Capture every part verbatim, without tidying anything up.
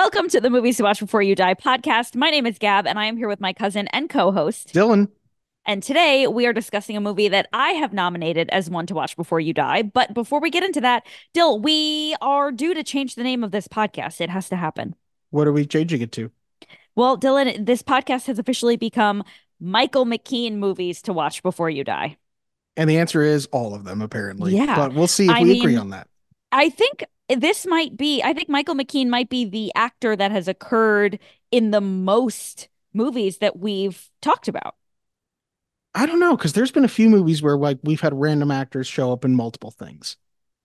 Welcome to the Movies to Watch Before You Die podcast. My name is Gab, and I am here with my cousin and co-host. Dylan. And today we are discussing a movie that I have nominated as one to watch before you die. But before we get into that, Dill, we are due to change the name of this podcast. It has to happen. What are we changing it to? Well, Dylan, this podcast has officially become Michael McKean movies to watch before you die. And the answer is all of them, apparently. Yeah. But we'll see if I we mean, agree on that. I think this might be, I think Michael McKean might be the actor that has occurred in the most movies that we've talked about. I don't know, because there's been a few movies where like we've had random actors show up in multiple things.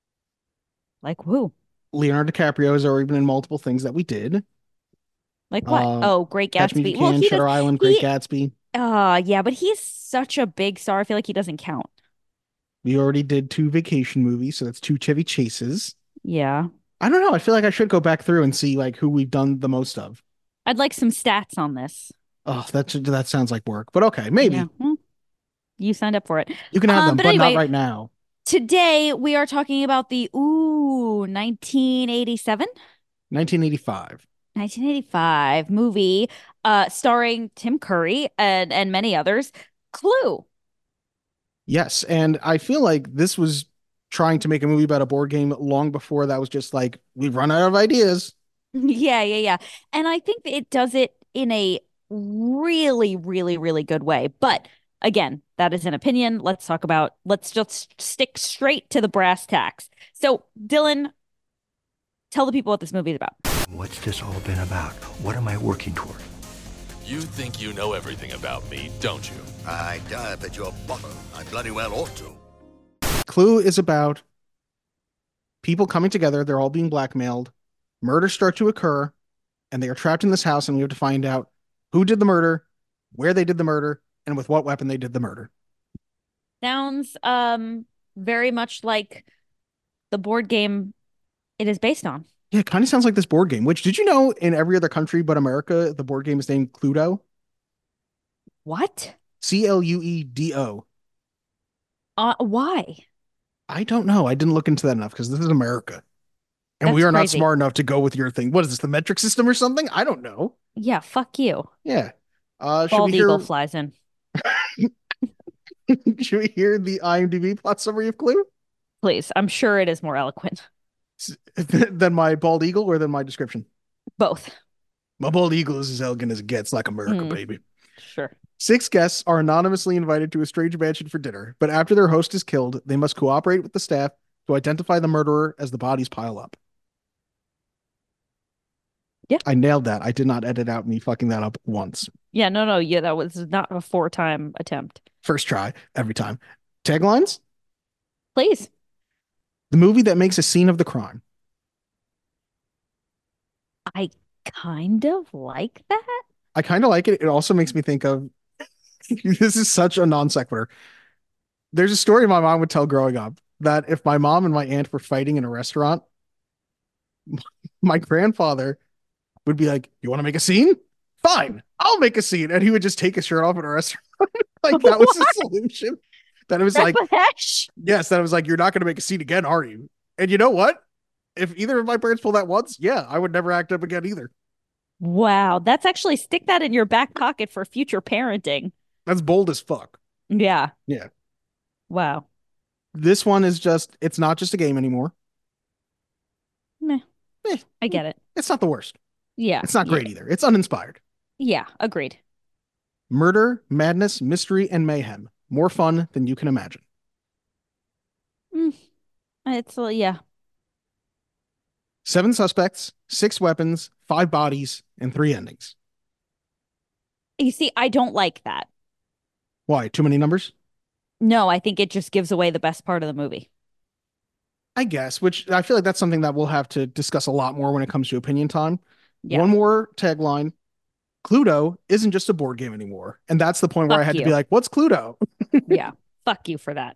Like who? Leonardo DiCaprio has already been in multiple things that we did. Like what? Uh, Oh, Great Catch Me If Gatsby. You Well, Can, he does. Shutter Island, Great He, Gatsby. uh, yeah, but he's such a big star. I feel like he doesn't count. We already did two vacation movies, so that's two Chevy Chases. Yeah. I don't know. I feel like I should go back through and see like who we've done the most of. I'd like some stats on this. Oh, that that sounds like work, but okay, maybe Yeah. Well, you signed up for it. you can have Um, them, but but not anyway, right now. today we are talking about the ooh nineteen eighty-seven. nineteen eighty-five. nineteen eighty-five movie uh starring Tim Curry and and many others, Clue. Yes, and I feel like this was trying to make a movie about a board game long before that was just like we've run out of ideas. Yeah, yeah, yeah. And I think that it does it in a really, really, really good way. But again, that is an opinion. Let's talk about, let's just stick straight to the brass tacks. So, Dylan, tell the people what this movie is about. What's this all been about? What am I working toward? You think you know everything about me, don't you? I dive at your bottom. I bloody well ought to. Clue is about people coming together, they're all being blackmailed, murders start to occur, and they are trapped in this house, and we have to find out who did the murder, where they did the murder, and with what weapon they did the murder. Sounds um very much like the board game it is based on. Yeah, it kind of sounds like this board game, which did you know in every other country but America, the board game is named Cluedo? What? C L U E D O. Uh, why? I don't know. I didn't look into that enough because this is America. And we That's are not crazy. smart enough to go with your thing. What is this, the metric system or something? I don't know. Yeah, fuck you. Yeah. Uh, should Bald we eagle hear flies in. should we hear the IMDb plot summary of Clue? Please. I'm sure it is more eloquent. Than my bald eagle or than my description? Both. My bald eagle is as elegant as it gets, like America, Mm. baby. Sure. Six guests are anonymously invited to a strange mansion for dinner, but after their host is killed, they must cooperate with the staff to identify the murderer as the bodies pile up. Yeah. I nailed that. I did not edit out me fucking that up once. Yeah, no, no, yeah, that was not a four-time attempt. First try, every time. Taglines? Please. The movie that makes a scene of the crime. I kind of like that. I kind of like it. It also makes me think of this is such a non sequitur. There's a story my mom would tell growing up that if my mom and my aunt were fighting in a restaurant, my grandfather would be like, "You want to make a scene? Fine, I'll make a scene." And he would just take his shirt off in a restaurant. Like that was the solution. That it was like, Grandpa Hesh. yes, that it was like, "You're not going to make a scene again, are you?" And you know what? If either of my parents pulled that once, yeah, I would never act up again either. Wow, that's actually stick that in your back pocket for future parenting. That's bold as fuck. Yeah. Yeah. Wow. This one is just, it's not just a game anymore. Meh. Eh, I get it. It's not the worst. Yeah. It's not Yeah. great either. It's uninspired. Yeah, agreed. Murder, madness, mystery, and mayhem. More fun than you can imagine. Mm. It's uh, yeah. Seven suspects, six weapons, five bodies, and three endings. You see, I don't like that. Why? Too many numbers? No, I think it just gives away the best part of the movie. I guess, which I feel like that's something that we'll have to discuss a lot more when it comes to opinion time. Yeah. One more tagline. Cluedo isn't just a board game anymore. And that's the point where I Fuck had you. to be like, what's Cluedo? Yeah. Fuck you for that.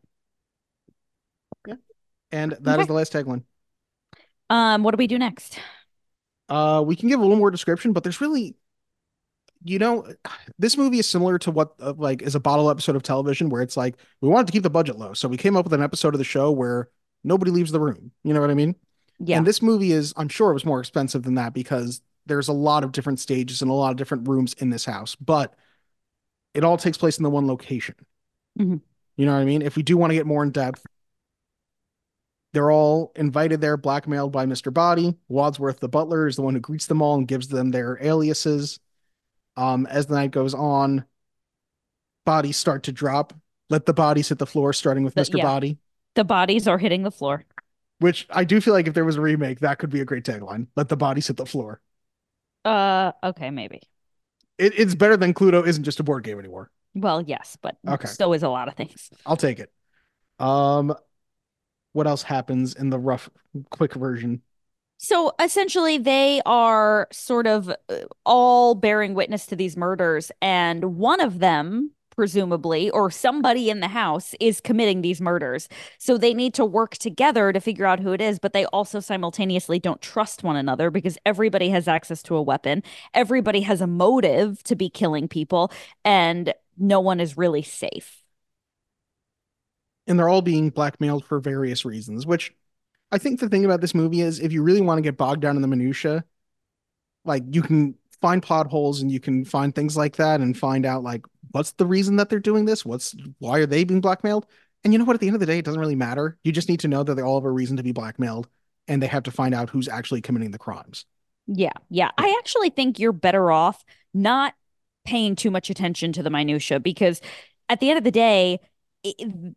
And that Okay. is the last tagline. Um, what do we do next? Uh, we can give a little more description, but there's really, you know, this movie is similar to what uh, like is a bottle episode of television where it's like we wanted to keep the budget low, so we came up with an episode of the show where nobody leaves the room. You know what I mean? Yeah. And this movie is, I'm sure it was more expensive than that because there's a lot of different stages and a lot of different rooms in this house, but it all takes place in the one location. Mm-hmm. You know what I mean? If we do want to get more in depth, they're all invited there, blackmailed by Mister Body. Wadsworth, the butler, is the one who greets them all and gives them their aliases. Um, as the night goes on, bodies start to drop. Let the bodies hit the floor, starting with The- Mister yeah. Body, The bodies are hitting the floor. which I do feel like if there was a remake, that could be a great tagline. Let the bodies hit the floor. Uh, okay, maybe. It, it's better than Cluedo isn't just a board game anymore. Well, yes, but Okay. so is a lot of things. I'll take it. Um, what else happens in the rough, quick version? So essentially, they are sort of uh, all bearing witness to these murders, and one of them, presumably, or somebody in the house, is committing these murders. So they need to work together to figure out who it is, but they also simultaneously don't trust one another because everybody has access to a weapon. Everybody has a motive to be killing people, and no one is really safe. And they're all being blackmailed for various reasons, which I think the thing about this movie is if you really want to get bogged down in the minutia, like you can find plot holes and you can find things like that and find out like what's the reason that they're doing this? What's why are they being blackmailed? And you know what? At the end of the day, it doesn't really matter. You just need to know that they all have a reason to be blackmailed and they have to find out who's actually committing the crimes. Yeah, yeah. I actually think you're better off not paying too much attention to the minutia because at the end of the day, it,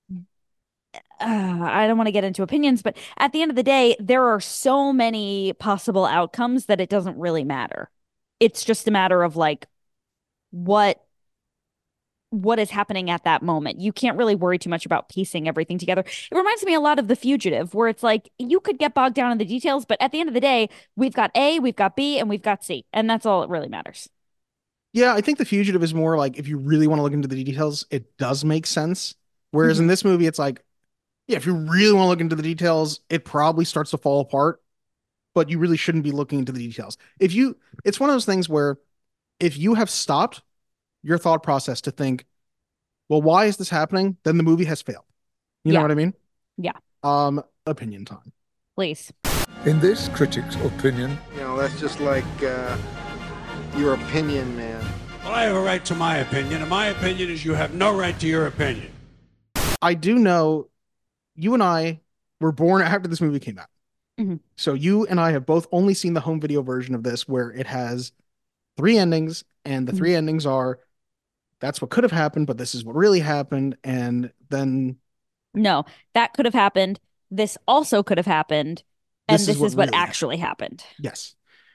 uh, I don't want to get into opinions, but at the end of the day, there are so many possible outcomes that it doesn't really matter. It's just a matter of like what what is happening at that moment. You can't really worry too much about piecing everything together. It reminds me a lot of The Fugitive, where it's like you could get bogged down in the details, but at the end of the day, we've got A, we've got B, and we've got C, and that's all that really matters. Yeah, I think The Fugitive is more like if you really want to look into the details, it does make sense. Whereas Mhm. in this movie, it's like, yeah, if you really want to look into the details, it probably starts to fall apart, but you really shouldn't be looking into the details. If you, it's one of those things where if you have stopped your thought process to think, well, why is this happening? Then the movie has failed. You know Yeah. what I mean? Yeah. Um, opinion time. Please. In this critic's opinion, You know, that's just like uh, your opinion, man. Well, I have a right to my opinion, and my opinion is you have no right to your opinion. I do know you and I were born after this movie came out. Mhm. So you and I have both only seen the home video version of this where it has three endings, and the Mhm. three endings are that's what could have happened, but this is what really happened. And then No, that could have happened. This also could have happened. And This this, is what is what really actually happened. yes.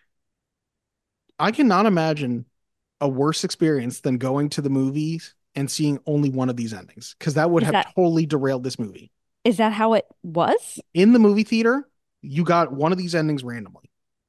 I cannot imagine a worse experience than going to the movies and seeing only one of these endings, because that would Is have that- totally derailed this movie. Is that how it was? In the movie theater, you got one of these endings randomly.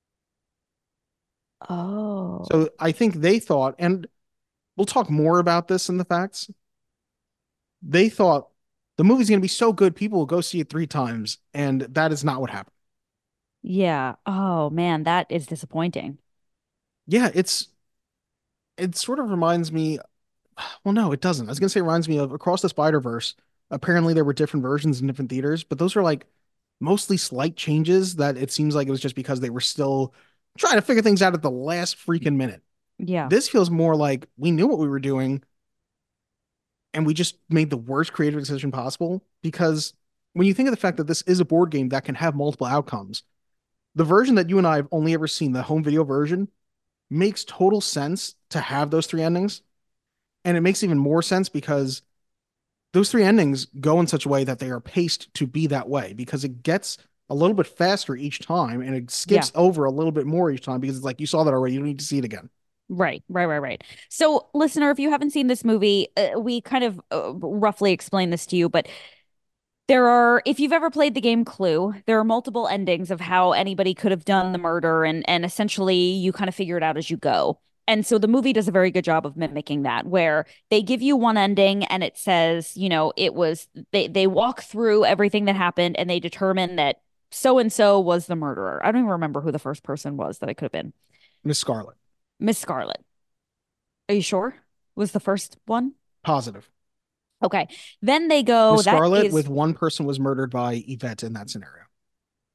Oh. So I think they thought, and we'll talk more about this in the facts. They thought the movie's going to be so good, people will go see it three times, and that is not what happened. Yeah. Oh man, that is disappointing. Yeah, it's it sort of reminds me. Well, no, it doesn't. I was going to say it reminds me of Across the Spider-Verse. Apparently, there were different versions in different theaters, but those are like mostly slight changes that it seems like it was just because they were still trying to figure things out at the last freaking minute. Yeah. This feels more like we knew what we were doing and we just made the worst creative decision possible, because when you think of the fact that this is a board game that can have multiple outcomes, the version that you and I have only ever seen, the home video version, makes total sense to have those three endings. And it makes even more sense because those three endings go in such a way that they are paced to be that way, because it gets a little bit faster each time and it skips over a little bit more each time because it's like you saw that already. You don't need to see it again. Right, right, right, right. So, listener, if you haven't seen this movie, uh, we kind of uh, roughly explain this to you, but there are, if you've ever played the game Clue, there are multiple endings of how anybody could have done the murder, and and essentially you kind of figure it out as you go. And so the movie does a very good job of mimicking that, where they give you one ending and it says, you know, it was they they walk through everything that happened and they determine that so and so was the murderer. I don't even remember who the first person was that it could have been. Miss Scarlet. Miss Scarlet. Are you sure? Was the first one? Positive. Okay. Then they go, Miss that Scarlet is with one person was murdered by Yvette in that scenario. okay.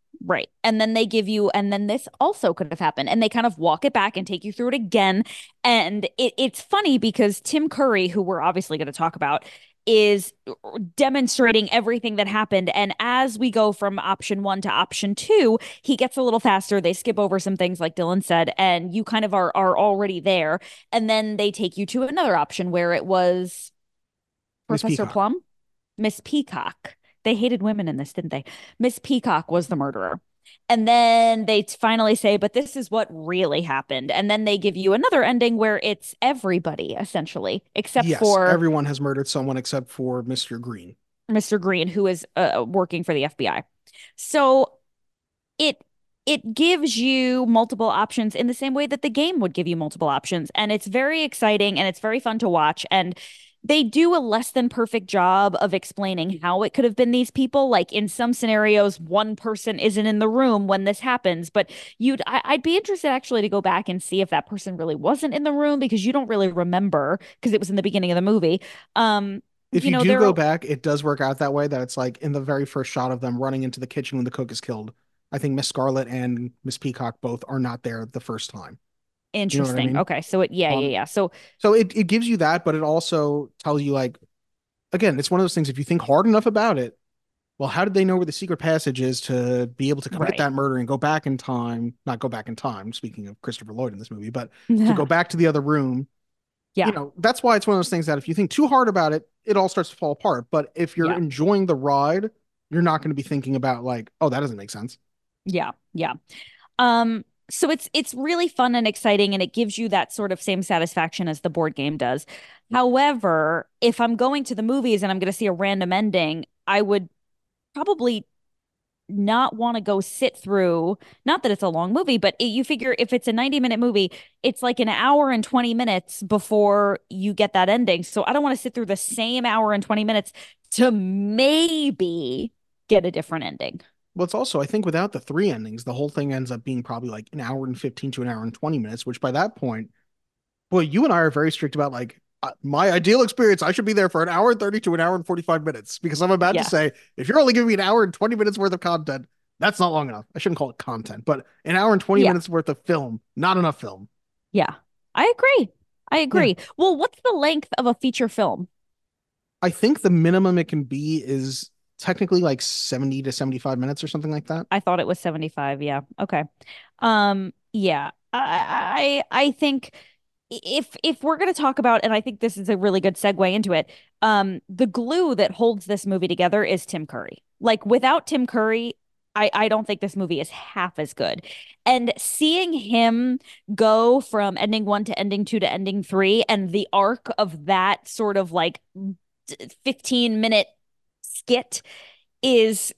Right. And then they give you, and then this also could have happened. And they kind of walk it back and take you through it again. And it, it's funny because Tim Curry, who we're obviously going to talk about, is demonstrating everything that happened. And as we go from option one to option two, he gets a little faster. They skip over some things, like Dylan said, and you kind of are are already there. And then they take you to another option where it was Miss Professor Peacock. Plum, Miss Peacock. They hated women in this, didn't they? Miss Peacock was the murderer. And then they t- finally say, but this is what really happened. And then they give you another ending where it's everybody, essentially, except Yes, for everyone has murdered someone except for Mister Green. Mister Green, who is uh, working for the F B I. So it it gives you multiple options in the same way that the game would give you multiple options. And it's very exciting and it's very fun to watch. And they do a less than perfect job of explaining how it could have been these people. Like in some scenarios, one person isn't in the room when this happens, but you'd I, I'd be interested actually to go back and see if that person really wasn't in the room, because you don't really remember because it was in the beginning of the movie. Um, If you you know, do there go are back, it does work out that way, that it's like in the very first shot of them running into the kitchen when the cook is killed. I think Miss Scarlet and Miss Peacock both are not there the first time. You know what I interesting. mean? Okay, so it yeah, yeah, Um, yeah. So so it, it gives you that, but it also tells you, like, again, it's one of those things, if you think hard enough about it, well, how did they know where the secret passage is to be able to commit right. that murder and go back in time? Not go back in time, speaking of Christopher Lloyd in this movie, but to go Yeah. back to the other room. You Yeah. know, that's why it's one of those things that if you think too hard about it, it all starts to fall apart. But if you're Yeah. enjoying the ride, you're not going to be thinking about, like, oh, that doesn't make sense. Yeah. Yeah. Um, so it's it's really fun and exciting, and it gives you that sort of same satisfaction as the board game does. However, if I'm going to the movies and I'm going to see a random ending, I would probably not want to go sit through, not that it's a long movie, but it, you figure if it's a ninety minute movie, it's like an hour and twenty minutes before you get that ending. So I don't want to sit through the same hour and twenty minutes to maybe get a different ending. Well, it's also, I think, without the three endings, the whole thing ends up being probably like an hour and fifteen to an hour and twenty minutes, which by that point, boy, you and I are very strict about, like, uh, my ideal experience. I should be there for an hour and thirty to an hour and forty-five minutes, because I'm about to Yeah. say, if you're only giving me an hour and twenty minutes worth of content, that's not long enough. I shouldn't call it content, but an hour and twenty Yeah. minutes worth of film, not enough film. Yeah. I agree. I agree. Well, what's the length of a feature film? I think the minimum it can be is technically like seventy to seventy-five minutes or something like that. I thought it was seventy-five. Yeah. Okay. Um, yeah. I I I think if if we're going to talk about, and I think this is a really good segue into it, um, the glue that holds this movie together is Tim Curry. Like without Tim Curry, I I don't think this movie is half as good. And seeing him go from ending one to ending two to ending three, and the arc of that sort of like fifteen minute skit is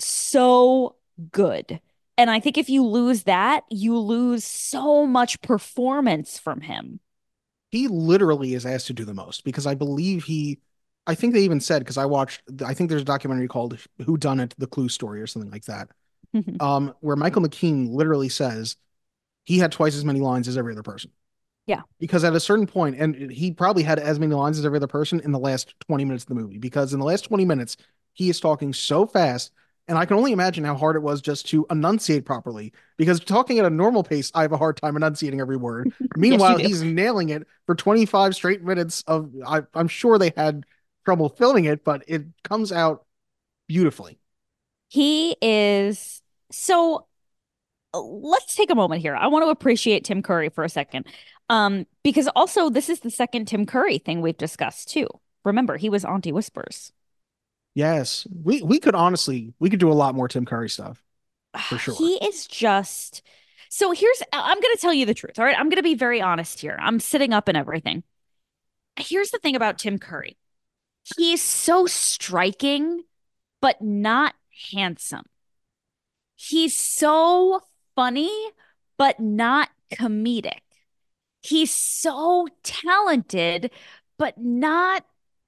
so good. And I think if you lose that, you lose so much performance from him. He literally is asked to do the most, because I believe he, I think they even said, because I watched, I think there's a documentary called Who Done It, The Clue Story or something like that, um, where Michael McKean literally says he had twice as many lines as every other person. Yeah. Because at a certain point, and he probably had as many lines as every other person in the last twenty minutes of the movie, because in the last twenty minutes, he is talking so fast. And I can only imagine how hard it was just to enunciate properly, because talking at a normal pace, I have a hard time enunciating every word. Meanwhile, do. he's nailing it for twenty-five straight minutes of, I, I'm sure they had trouble filming it, but it comes out beautifully. He is so uh, let's take a moment here. I want to appreciate Tim Curry for a second. Um, because also this is the second Tim Curry thing we've discussed too. Remember, he was Auntie Whispers. Yes, we we could honestly, we could do a lot more Tim Curry stuff for sure. He is just so here's I'm gonna tell you the truth. All right. I'm gonna be very honest here. I'm sitting up and everything. Here's the thing about Tim Curry. He's so striking, but not handsome. He's so funny, but not comedic. He's so talented, but not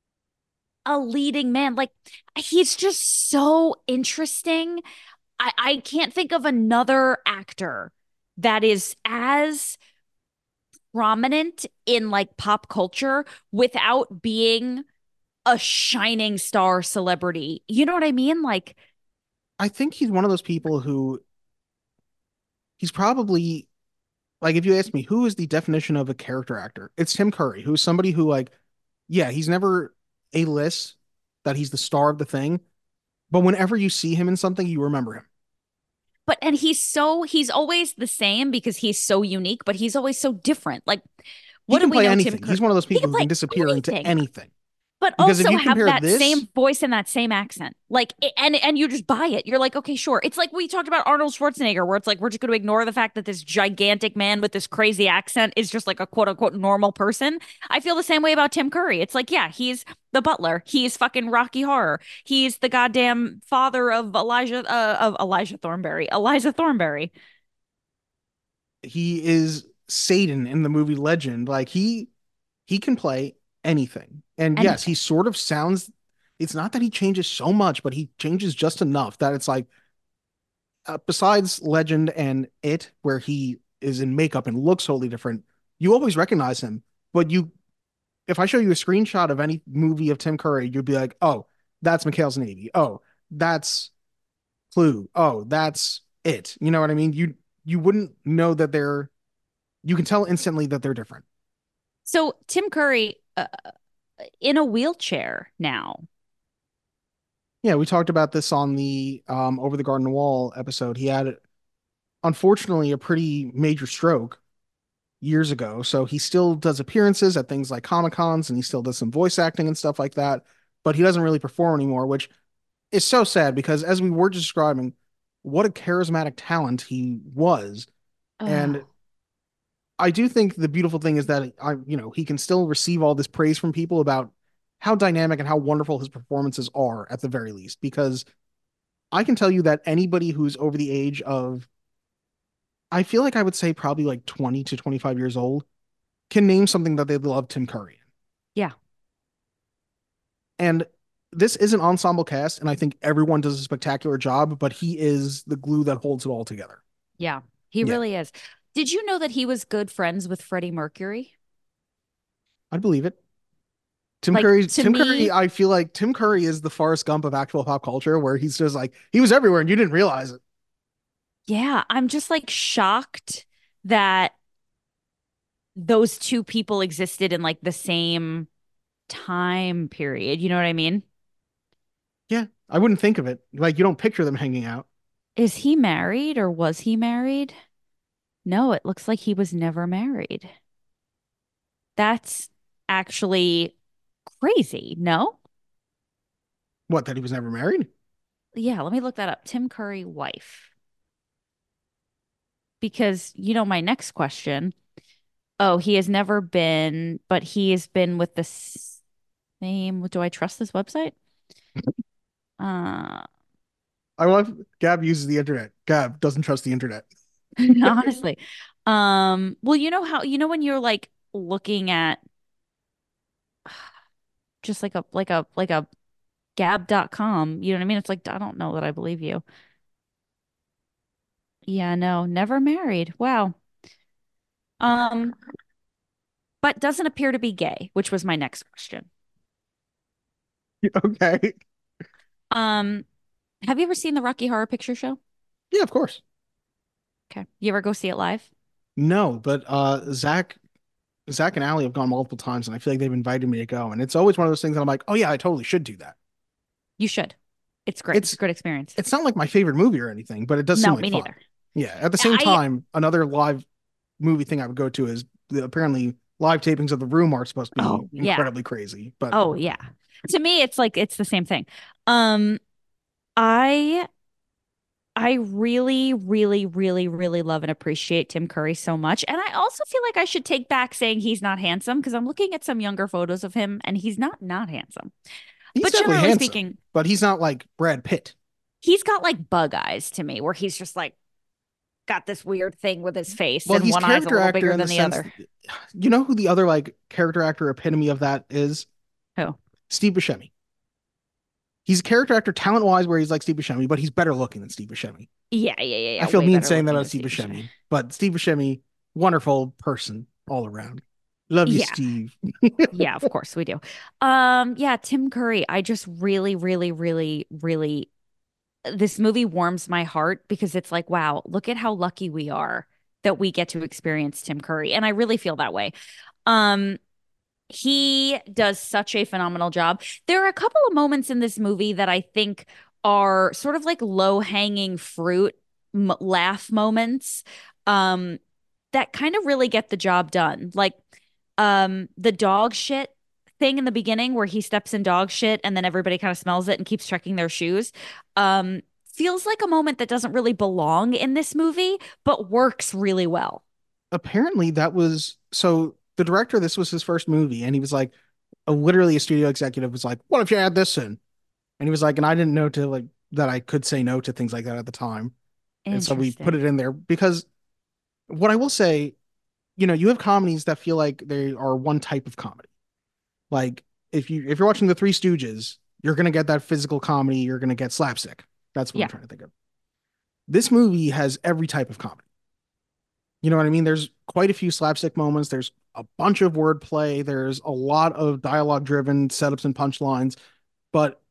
a leading man. Like he's just so interesting. I, I can't think of another actor that is as prominent in like pop culture without being a shining star celebrity. You know what I mean? Like I think he's one of those people who he's probably like if you ask me who is the definition of a character actor, it's Tim Curry, who's somebody who like, yeah, he's never a list that he's the star of the thing, but whenever you see him in something, you remember him. But and he's so he's always the same because he's so unique, but he's always so different. Like, He what do can we play know Tim anything. Curry? He's one of those He people can who play can disappear into anything. anything. But Because if also you have compare that this, same voice and that same accent. Like i- and and you just buy it. You're like, okay, sure. It's like we talked about Arnold Schwarzenegger, where it's like we're just going to ignore the fact that this gigantic man with this crazy accent is just like a quote unquote normal person. I feel the same way about Tim Curry. It's like, yeah, he's the butler. He's fucking Rocky Horror. He's the goddamn father of Elijah uh, of Elijah Thornberry. Eliza Thornberry. he is Satan in the movie Legend. Like he he can play anything. And yes, he Anything. sort of sounds it's not that he changes so much, but he changes just enough that it's like uh, besides Legend and It, where he is in makeup and looks totally different, you always recognize him. But you, if I show you a screenshot of any movie of Tim Curry, you'd be like, oh, that's McHale's Navy. Oh, that's Clue. Oh, that's It. You know what I mean? You you wouldn't know that they're. You can tell instantly that they're different. So Tim Curry uh, in a wheelchair now. Yeah, we talked about this on the um, Over the Garden Wall episode. He had, unfortunately, a pretty major stroke years ago. So he still does appearances at things like Comic Cons and he still does some voice acting and stuff like that. But he doesn't really perform anymore, which is so sad because, as we were describing, what a charismatic talent he was. And Ugh. I do think the beautiful thing is that I, you know, he can still receive all this praise from people about how dynamic and how wonderful his performances are at the very least. Because I can tell you that anybody who's over the age of, I feel like I would say probably like twenty to twenty-five years old, can name something that they love Tim Curry in. Yeah. And this is an ensemble cast, and I think everyone does a spectacular job, but he is the glue that holds it all together. Yeah. He Yeah. really is. Did you know that he was good friends with Freddie Mercury? I'd believe it. Tim Like, Curry, to Tim me- Curry, I feel like Tim Curry is the Forrest Gump of actual pop culture, where he's just like, he was everywhere and you didn't realize it. Yeah, I'm just like shocked that those two people existed in like the same time period. You know what I mean? Yeah, I wouldn't think of it. Like, you don't picture them hanging out. Is he married or was he married? No, it looks like he was never married. That's actually crazy. No? What, that he was never married? Yeah, let me look that up. Tim Curry, wife. Because, you know, my next question. Oh, he has never been, but he has been with the same. Do I trust this website? Uh, I love Gab uses the internet. Gab doesn't trust the internet. honestly. Um, well, you know how, you know, when you're like looking at just like a, like a, like a gab dot com, you know what I mean? It's like, I don't know that I believe you. Yeah, no, never married. Wow. Um, but doesn't appear to be gay, which was my next question. Okay. Um, have you ever seen the Rocky Horror Picture Show? Yeah, of course. Okay. You ever go see it live? No, but uh Zach Zach and Allie have gone multiple times and I feel like they've invited me to go. And it's always one of those things that I'm like, oh yeah, I totally should do that. You should. It's great. It's, It's- a great experience. It's not like my favorite movie or anything, but it does seem No, like me fun. neither. Yeah. At the same I- time, another live movie thing I would go to is the, apparently live tapings of The Room are supposed to be Oh, yeah. incredibly crazy. But Oh yeah. To me, it's like it's the same thing. Um, I I really, really, really, really love and appreciate Tim Curry so much. And I also feel like I should take back saying he's not handsome because I'm looking at some younger photos of him and he's not not handsome. he's But definitely generally handsome, speaking, but he's not like Brad Pitt. he's got like bug eyes to me, where he's just like got this weird thing with his face Well, and he's one eye's a character little actor bigger in than the the sense, other. you know who the other like character actor epitome of that is? Who? Steve Buscemi. He's a character actor talent wise where he's like Steve Buscemi, but he's better looking than Steve Buscemi. Yeah, yeah, yeah, yeah. I feel way mean better saying that looking about than Steve Steve Buscemi, but Steve Buscemi, wonderful person all around. Love you, Yeah. Steve. Yeah, of course we do. Um, yeah, Tim Curry, I just really, really, really, really this movie warms my heart because it's like, wow, look at how lucky we are that we get to experience Tim Curry. And I really feel that way. Um, he does such a phenomenal job. There are a couple of moments in this movie that I think are sort of like low-hanging fruit m laugh moments um that kind of really get the job done. Like um the dog shit thing in the beginning where he steps in dog shit and then everybody kind of smells it and keeps checking their shoes. Um feels like a moment that doesn't really belong in this movie, but works really well. Apparently, that was so the director, this was his first movie, and he was like, a, literally a studio executive was like, what if you add this in? And he was like, and I didn't know to like that I could say no to things like that at the time. And so we put Interesting. it in there because what I will say, you know, you have comedies that feel like they are one type of comedy. Like if you if you're watching The Three Stooges, you're gonna get that physical comedy, you're gonna get slapstick. That's what I'm Yeah. trying to think of. This movie has every type of comedy. You know what I mean? There's quite a few slapstick moments. There's a bunch of wordplay. There's a lot of dialogue driven setups and punchlines. But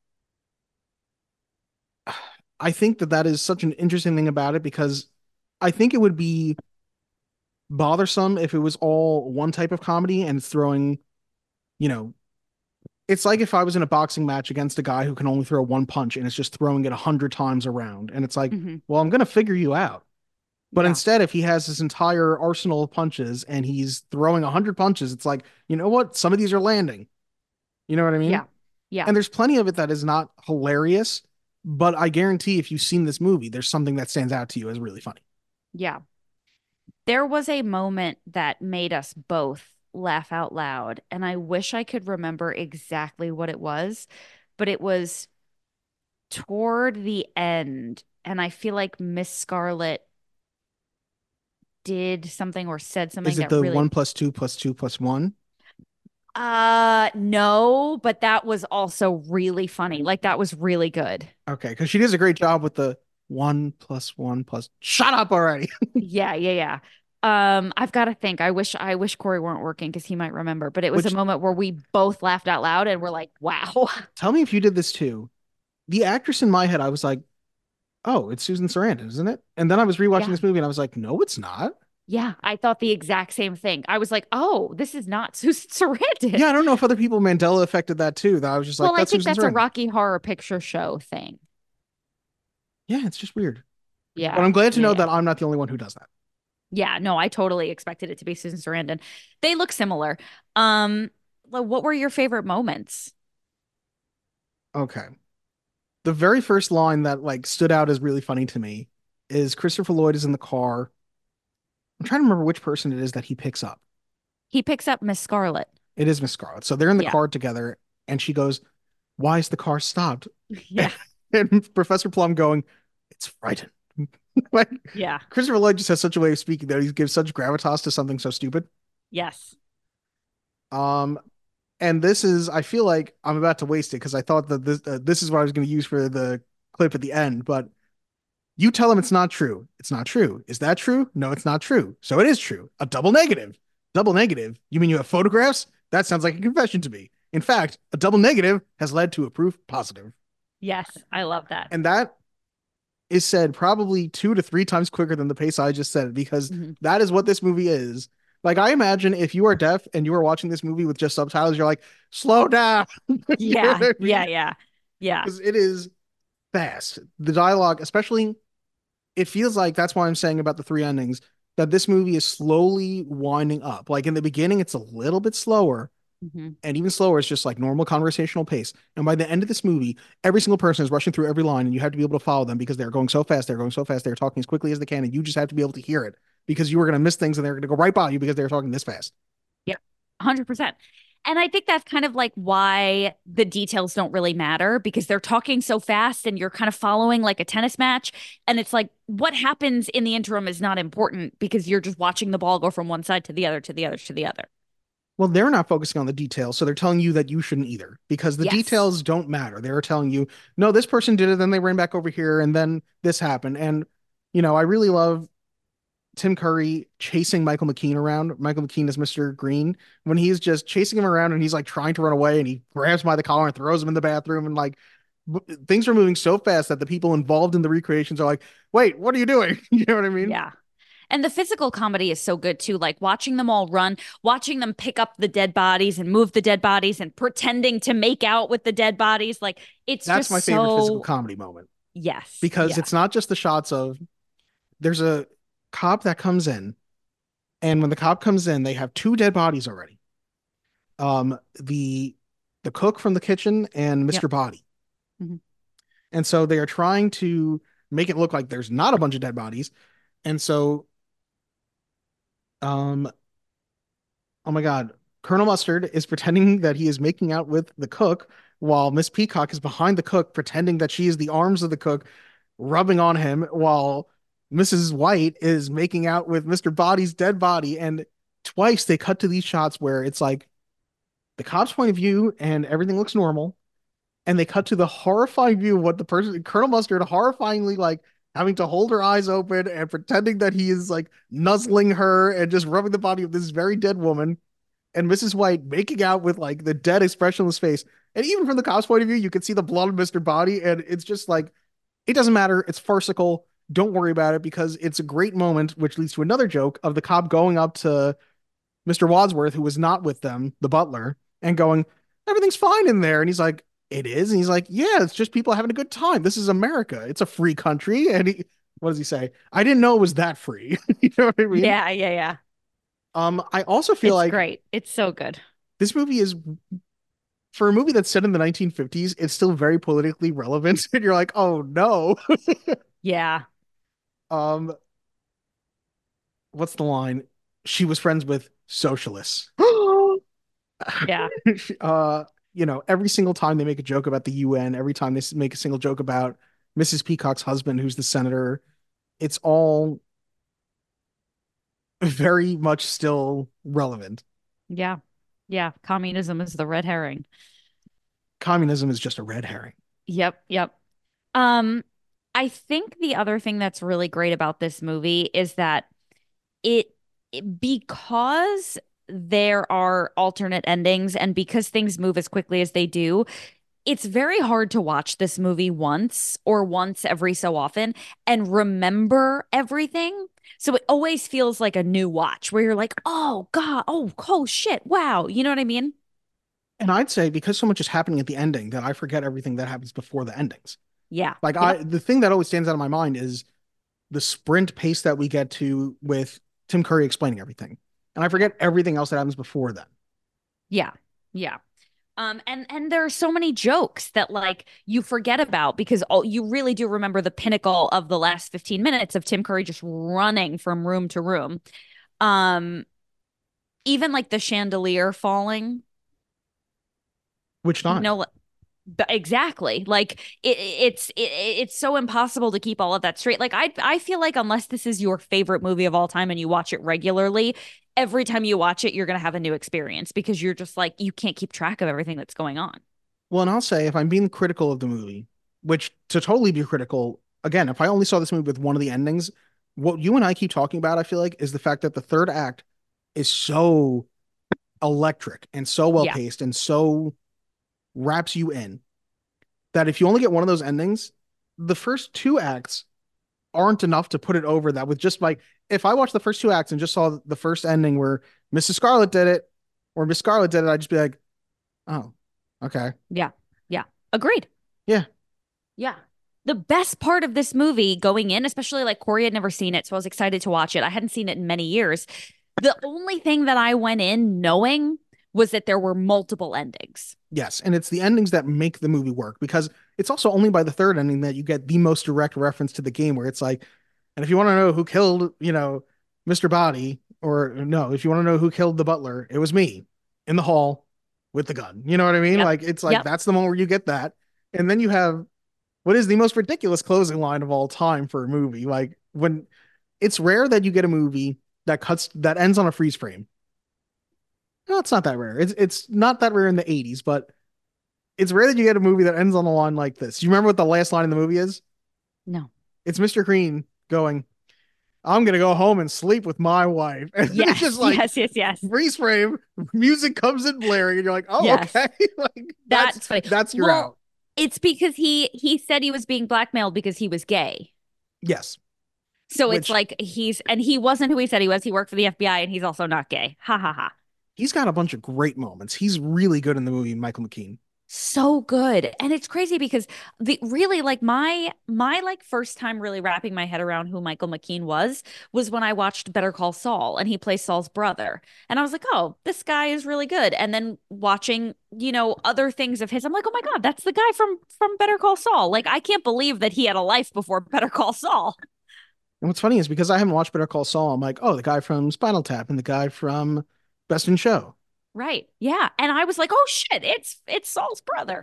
I think that that is such an interesting thing about it because I think it would be bothersome if it was all one type of comedy and it's throwing, you know, it's like if I was in a boxing match against a guy who can only throw one punch and it's just throwing it a hundred times around. And it's like, Hmm. well, I'm going to figure you out. But Yeah. instead, if he has this entire arsenal of punches and he's throwing a hundred punches, it's like, you know what? Some of these are landing. You know what I mean? Yeah. Yeah. And there's plenty of it that is not hilarious, but I guarantee if you've seen this movie, there's something that stands out to you as really funny. Yeah. There was a moment that made us both laugh out loud, and I wish I could remember exactly what it was, but it was toward the end, and I feel like Miss Scarlet did something or said something Is it that the really one plus two plus two plus one? uh no, but that was also really funny. Like that was really good. Okay, because she does a great job with the one plus one plus. Shut up already. Yeah, yeah, yeah. Um, I've got to think. I wish I wish Corey weren't working because he might remember. But it was a Which moment where we both laughed out loud and we're like, "Wow." tell me if you did this too. The actress in my head, I was like, oh, it's Susan Sarandon, isn't it? And then I was rewatching Yeah, this movie and I was like, no, it's not. yeah. I thought the exact same thing. I was like, "Oh, this is not Susan Sarandon." Yeah, I don't know if other people Mandela affected that too. That I was just like, Well, I that's think Susan that's a Sarandon. Rocky Horror Picture Show thing. Yeah, it's just weird. But Yeah, I'm glad to yeah, know yeah. that I'm not the only one who does that. Yeah, no, I totally expected it to be Susan Sarandon. They look similar. Um, like, what were your favorite moments? Okay. The very first line that like stood out as really funny to me is Christopher Lloyd is in the car. I'm trying to remember which person it is that he picks up. He picks up Miss Scarlet. It is Miss Scarlet. So they're in the Yeah, car together and she goes, why is the car stopped? yeah, And Professor Plum going, it's frightened. Like yeah. Christopher Lloyd just has such a way of speaking that he gives such gravitas to something so stupid. Yes. Um, and this is, I feel like I'm about to waste it because I thought that this uh, this is what I was going to use for the clip at the end. But you tell him it's not true. It's not true. Is that true? No, it's not true. So it is true. A double negative. Double negative. You mean you have photographs? That sounds like a confession to me. In fact, a double negative has led to a proof positive. Yes, I love that. And that is said probably two to three times quicker than the pace I just said because Mhm. that is what this movie is. Like I imagine if you are deaf and you are watching this movie with just subtitles, you're like, slow down. You know Yeah, what I yeah, mean? yeah, yeah, Because it is fast. The dialogue, especially, it feels like that's why I'm saying about the three endings that this movie is slowly winding up. Like in the beginning, it's a little bit slower, hmm and even slower is just like normal conversational pace. And by the end of this movie, every single person is rushing through every line, and you have to be able to follow them because they're going so fast. They're going so fast. They're talking as quickly as they can, and you just have to be able to hear it because you are going to miss things and they're going to go right by you because they're talking this fast. yeah, one hundred percent. And I think that's kind of like why the details don't really matter because they're talking so fast and you're kind of following like a tennis match. And it's like what happens in the interim is not important because you're just watching the ball go from one side to the other, to the other, to the other. Well, they're not focusing on the details, so they're telling you that you shouldn't either because the Yes. details don't matter. They're telling you, no, this person did it, then they ran back over here, and then this happened. And, you know, I really love Tim Curry chasing Michael McKean around. Michael McKean is Mister Green when he's just chasing him around and he's like trying to run away and he grabs him by the collar and throws him in the bathroom. And like things are moving so fast that the people involved in the recreations are like, wait, what are you doing? You know what I mean? Yeah. And the physical comedy is so good too. Like watching them all run, watching them pick up the dead bodies and move the dead bodies and pretending to make out with the dead bodies. Like it's That's just my favorite so... physical comedy moment. Yes. Because yeah. it's not just the shots of there's a cop that comes in, and when the cop comes in, they have two dead bodies already. Um, the the cook from the kitchen and Mister Yep. Body. Mm-hmm. And so they are trying to make it look like there's not a bunch of dead bodies. And so um oh my God, Colonel Mustard is pretending that he is making out with the cook while Miss Peacock is behind the cook pretending that she is the arms of the cook rubbing on him while Missus White is making out with Mister Body's dead body. And twice they cut to these shots where it's like the cop's point of view and everything looks normal. And they cut to the horrifying view of what the person, Colonel Mustard, horrifyingly like having to hold her eyes open and pretending that he is like nuzzling her and just rubbing the body of this very dead woman. And Missus White making out with like the dead expressionless face. And even from the cop's point of view, you can see the blood of Mister Body. And it's just like, it doesn't matter. It's farcical. Don't worry about it because it's a great moment, which leads to another joke of the cop going up to Mister Wadsworth, who was not with them, the butler, and going, everything's fine in there. And he's like, it is. And he's like, yeah, it's just people having a good time. This is America. It's a free country. And he, what does he say? I didn't know it was that free. You know what I mean? Yeah, yeah, yeah. Um, I also feel it's like great. It's so good. This movie is, for a movie that's set in the nineteen fifties, it's still very politically relevant. And you're like, oh no. Yeah. Um, what's the line? She was friends with socialists. Yeah. uh, you know, every single time they make a joke about the U N, every time they make a single joke about Missus Peacock's husband, who's the senator, it's all very much still relevant. Yeah. Yeah. Communism is the red herring. Communism is just a red herring. Yep. Yep. Um, I think the other thing that's really great about this movie is that it, it because there are alternate endings and because things move as quickly as they do, it's very hard to watch this movie once or once every so often and remember everything. So it always feels like a new watch where you're like, oh God, oh, oh shit, wow. You know what I mean? And I'd say because so much is happening at the ending that I forget everything that happens before the endings. Yeah. Like yep. I, the thing that always stands out of my mind is the sprint pace that we get to with Tim Curry explaining everything. And I forget everything else that happens before then. Yeah. Yeah. Um, and and there are so many jokes that like you forget about because all, you really do remember the pinnacle of the last fifteen minutes of Tim Curry just running from room to room. Um, even like the chandelier falling. Which not? No, exactly. Like it, it's it, it's so impossible to keep all of that straight. Like I I feel like unless this is your favorite movie of all time and you watch it regularly, every time you watch it, you're going to have a new experience because you're just like, you can't keep track of everything that's going on. Well, and I'll say, if I'm being critical of the movie, which to totally be critical, again, if I only saw this movie with one of the endings, what you and I keep talking about, I feel like, is the fact that the third act is so electric and so well paced yeah. and so wraps you in that if you only get one of those endings, the first two acts aren't enough to put it over that with just like, if I watched the first two acts and just saw the first ending where Missus Scarlet did it or Miss Scarlet did it, I'd just be like, oh, okay. Yeah. Yeah. Agreed. Yeah. Yeah. The best part of this movie going in, especially like Corey had never seen it, so I was excited to watch it. I hadn't seen it in many years. The only thing that I went in knowing was that there were multiple endings. Yes. And it's the endings that make the movie work because it's also only by the third ending that you get the most direct reference to the game where it's like, and if you want to know who killed, you know, Mister Body, or no, if you want to know who killed the butler, it was me in the hall with the gun. You know what I mean? Yep. Like, it's like, yep. that's the moment where you get that. And then you have what is the most ridiculous closing line of all time for a movie. Like, when it's rare that you get a movie that cuts, that ends on a freeze frame. No, it's not that rare. It's it's not that rare in the eighties, but it's rare that you get a movie that ends on a line like this. You remember what the last line in the movie is? No. It's Mister Green going, I'm going to go home and sleep with my wife. And yes, it's just like, yes, yes, yes. Freeze frame, music comes in blaring, and you're like, oh, yes. okay. Like, that's, that's funny. That's your well, out. It's because he he said he was being blackmailed because he was gay. Yes. So it's Which like he's and he wasn't who he said he was. He worked for the F B I and he's also not gay. Ha ha ha. he's got a bunch of great moments. He's really good in the movie, Michael McKean. So good. And it's crazy because the really like my my like first time really wrapping my head around who Michael McKean was was when I watched Better Call Saul and he plays Saul's brother. And I was like, "Oh, this guy is really good." And then watching, you know, other things of his, I'm like, "Oh my God, that's the guy from from Better Call Saul." Like I can't believe that he had a life before Better Call Saul. And what's funny is because I haven't watched Better Call Saul, I'm like, oh, the guy from Spinal Tap and the guy from Best in Show. Right. Yeah. And I was like, "Oh shit, it's it's Saul's brother."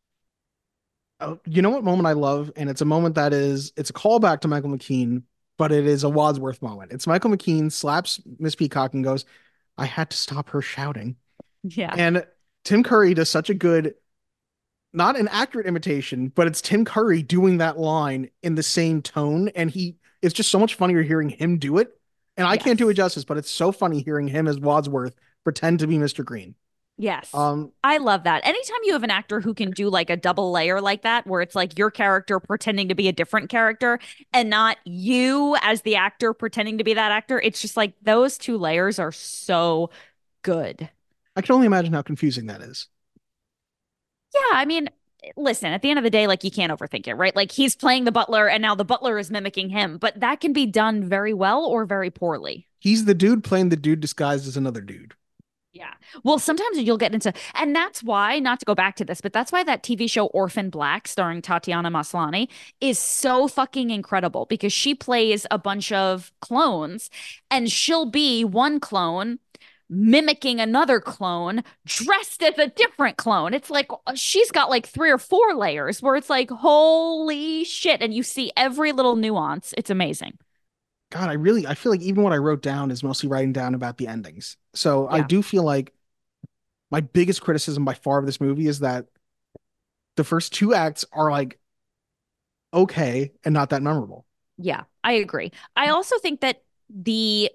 Oh, you know what moment I love? And it's a moment that is, it's a callback to Michael McKean, but it is a Wadsworth moment. It's Michael McKean slaps Miss Peacock and goes, I had to stop her shouting. Yeah. And Tim Curry does such a good, not an accurate imitation, but it's Tim Curry doing that line in the same tone. And he, it's just so much funnier hearing him do it. And I Yes. can't do it justice, but it's so funny hearing him as Wadsworth pretend to be Mister Green. Yes. Um, I love that. Anytime you have an actor who can do like a double layer like that, where it's like your character pretending to be a different character and not you as the actor pretending to be that actor, it's just like those two layers are so good. I can only imagine how confusing that is. Yeah. I mean, listen, at the end of the day, like you can't overthink it, right? Like he's playing the butler and now the butler is mimicking him, but that can be done very well or very poorly. He's the dude playing the dude disguised as another dude. Yeah. Well, sometimes you'll get into, and that's why, not to go back to this, but that's why that T V show Orphan Black, starring Tatiana Maslany, is so fucking incredible because she plays a bunch of clones and she'll be one clone mimicking another clone dressed as a different clone. It's like she's got like three or four layers where it's like, holy shit. And you see every little nuance. It's amazing. God, I really, I feel like even what I wrote down is mostly writing down about the endings. So I Yeah. do feel like my biggest criticism by far of this movie is that the first two acts are like okay and not that memorable. Yeah, I agree. I also think that the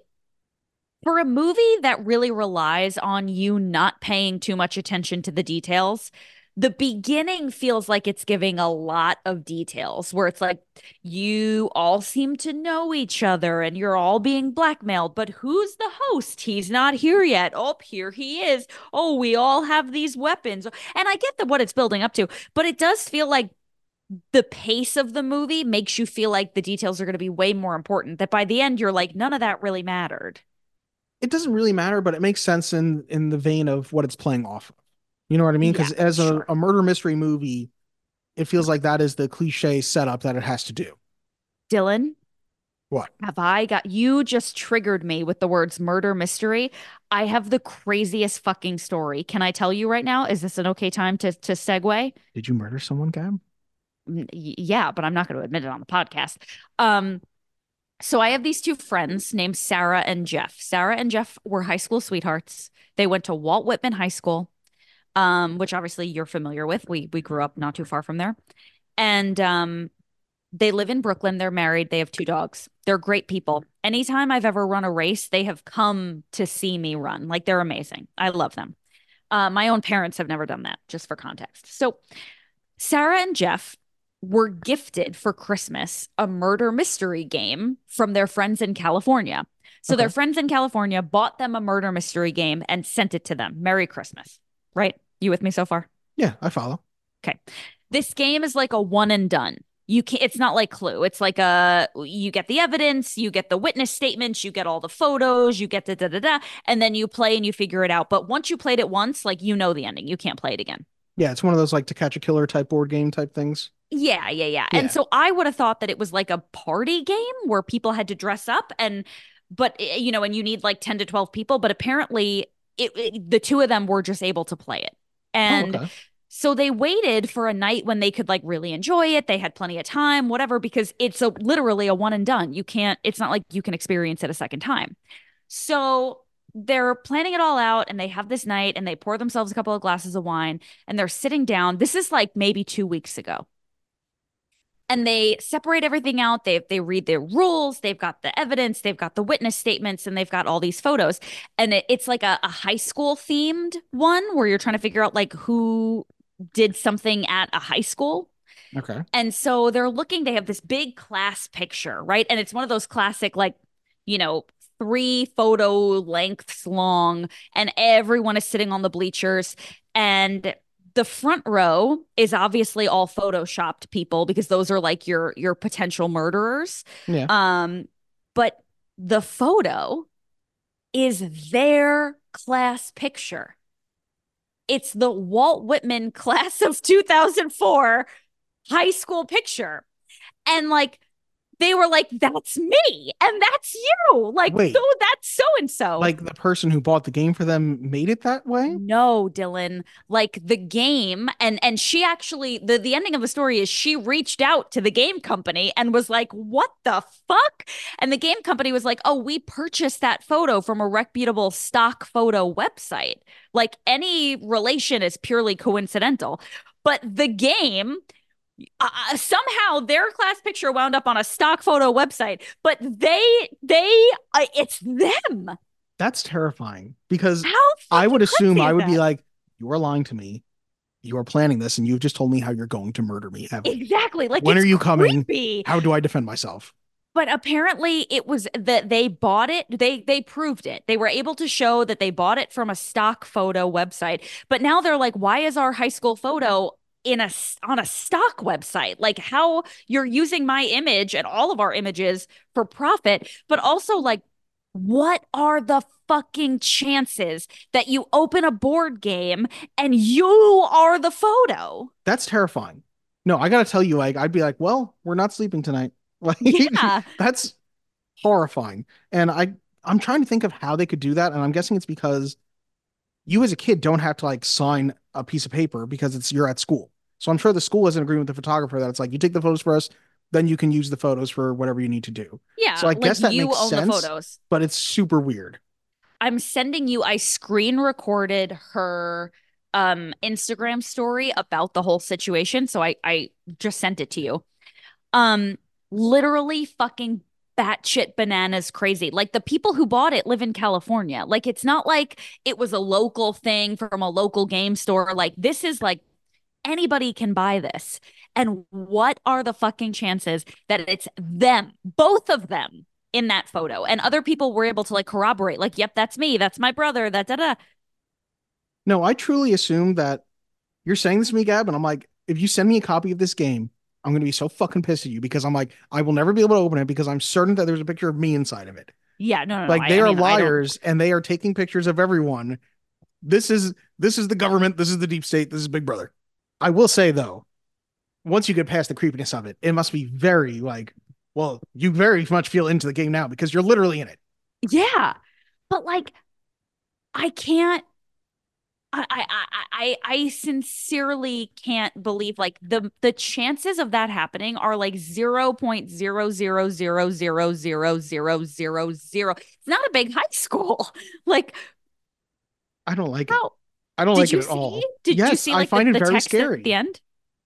for a movie that really relies on you not paying too much attention to the details, the beginning feels like it's giving a lot of details where it's like you all seem to know each other and you're all being blackmailed, but who's the host? He's not here yet. Oh, here he is. Oh, we all have these weapons. And I get that what it's building up to, but it does feel like the pace of the movie makes you feel like the details are going to be way more important, that by the end you're like, none of that really mattered. It doesn't really matter, but it makes sense in in the vein of what it's playing off of. You know what I mean? Because Yeah, as a, sure. a murder mystery movie, it feels like that is the cliche setup that it has to do. Dylan, What? have I got you just triggered me with the words murder mystery? I have the craziest fucking story. Can I tell you right now? Is this an okay time to to segue? Did you murder someone, Gab? Mm, y- Yeah, but I'm not going to admit it on the podcast. Um, so I have these two friends named Sarah and Jeff. Sarah and Jeff were high school sweethearts. They went to Walt Whitman High School, um, which obviously you're familiar with. We we grew up not too far from there. And um, they live in Brooklyn. They're married. They have two dogs. They're great people. Anytime I've ever run a race, they have come to see me run. Like they're amazing. I love them. Uh, my own parents have never done that, just for context. So Sarah and Jeff were gifted for Christmas a murder mystery game from their friends in California. So their Okay. friends in California bought them a murder mystery game and sent it to them. Merry Christmas. Right? You with me so far? Yeah, I follow. Okay. This game is like a one and done. You can not it's not like Clue. It's like a you get the evidence, you get the witness statements, you get all the photos, you get the da da da, and then you play and you figure it out. But once you played it once, like you know the ending. You can't play it again. Yeah, it's one of those like To Catch a Killer type board game type things. Yeah, yeah, yeah. Yeah. And so I would have thought that it was like a party game where people had to dress up and but eh, you know, and you need like ten to twelve people, but apparently it, it the two of them were just able to play it. And Oh, okay. so they waited for a night when they could like really enjoy it. They had plenty of time, whatever, because it's a literally a one and done. You can't, it's not like you can experience it a second time. So they're planning it all out and they have this night and they pour themselves a couple of glasses of wine and they're sitting down. This is like maybe two weeks ago. And they separate everything out. They they read their rules. They've got the evidence. They've got the witness statements, and they've got all these photos. And it, it's like a, a high school themed one where you're trying to figure out like who did something at a high school. Okay. And so they're looking, they have this big class picture, right? And it's one of those classic, like, you know, three photo lengths long, and everyone is sitting on the bleachers. And the front row is obviously all photoshopped people because those are like your your potential murderers. Yeah. Um, but the photo is their class picture. It's the Walt Whitman class of two thousand four high school picture. And like they were like, that's me and that's you. Like, Wait. so that's so and so. Like the person who bought the game for them made it that way? No, Dylan. Like the game, and and she actually the the ending of the story is she reached out to the game company and was like, "What the fuck?" And the game company was like, "Oh, we purchased that photo from a reputable stock photo website. Like any relation is purely coincidental." But the game uh, somehow their class picture wound up on a stock photo website, but they they uh, it's them. That's terrifying because How I would assume crazy I is would be that? like, you are lying to me. You are planning this, and you've just told me how you're going to murder me. Haven't you? Exactly. Like, When it's are you coming? creepy. How do I defend myself? But apparently it was that they bought it. They they proved it. They were able to show that they bought it from a stock photo website. But now they're like, why is our high school photo in a on a stock website? Like, how you're using my image and all of our images for profit, but also like, what are the fucking chances that you open a board game and you are the photo? That's terrifying. No, I gotta tell you, like, I'd be like, well, we're not sleeping tonight. Like, Yeah. that's horrifying. And I, I'm trying to think of how they could do that, and I'm guessing it's because you as a kid don't have to like sign a piece of paper because it's you're at school. So I'm sure the school is in agreement with the photographer that it's like you take the photos for us, then you can use the photos for whatever you need to do. Yeah. So I like guess that you makes own sense, the photos. but it's super weird. I'm sending you, I screen recorded her um Instagram story about the whole situation. So I I just sent it to you. Um literally fucking batshit bananas crazy. Like the people who bought it live in California. Like it's not like it was a local thing from a local game store. Like this is like anybody can buy this. And what are the fucking chances that it's them, both of them in that photo? And other people were able to like corroborate, like, yep, that's me, that's my brother, that da da. No, I truly assume that you're saying this to me, Gab, and I'm like, if you send me a copy of this game, I'm going to be so fucking pissed at you because I'm like, I will never be able to open it because I'm certain that there's a picture of me inside of it. Yeah, no, no, Like no. they I, are I mean, liars and they are taking pictures of everyone. This is this is the government. This is the deep state. This is Big Brother. I will say though, once you get past the creepiness of it, it must be very like, well, you very much feel into the game now because you're literally in it. Yeah, but like, I can't. I, I, I, I sincerely can't believe like the the chances of that happening are like zero point zero zero zero zero zero zero zero zero. It's not a big high school. Like, I don't like it. how I don't did like you it at see? all. Did you Yes, see I like find the, it the very text scary. at the end?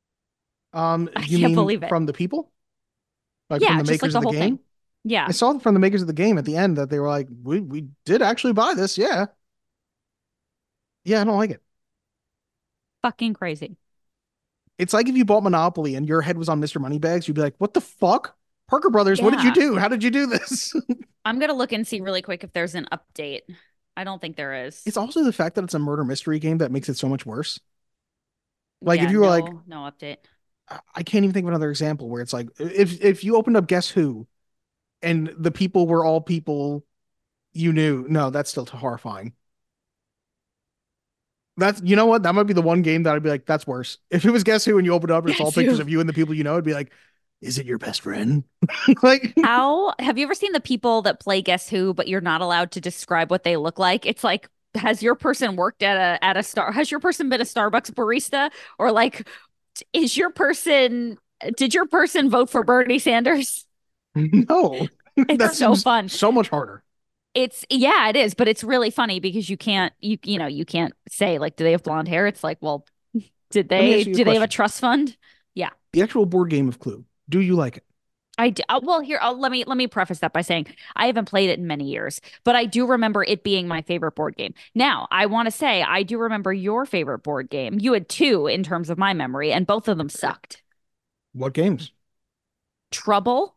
Um, I you can't mean believe it. from the people? Like Yeah, from the just like makers the of the whole game? thing. Yeah, I saw from the makers of the game at the end that they were like, we we did actually buy this. Yeah. Yeah, I don't like it. fucking crazy. It's like if you bought Monopoly and your head was on Mister Moneybags, you'd be like, what the fuck? Parker Brothers, what did you Yeah. do? How did you do this? I'm gonna look and see really quick if there's an update. I don't think there is. It's also the fact that it's a murder mystery game that makes it so much worse. Like, Yeah, if you were no, like, no update. I I can't even think of another example where it's like, if if you opened up Guess Who and the people were all people you knew, no, that's still horrifying. That's, you know what? That might be the one game that I'd be like, that's worse. If it was Guess Who and you opened up and it's all Guess pictures Who. of you and the people you know, it'd be like, is it your best friend? Like, How have you ever seen the people that play Guess Who, but you're not allowed to describe what they look like? It's like, has your person worked at a at a star? Has your person been a Starbucks barista? Or like, is your person did your person vote for Bernie Sanders? no, It's that so seems fun. so much harder. It's yeah, it is, but it's really funny because you can't you you know you can't say like, do they have blonde hair? It's like, well, did Let me they ask you a do they have a question. trust fund? Yeah, The actual board game of Clue, do you like it? I do, uh, well, here, I'll, let me let me preface that by saying I haven't played it in many years, but I do remember it being my favorite board game. Now, I want to say I do remember your favorite board game. You had two in terms of my memory, and both of them sucked. What games? Trouble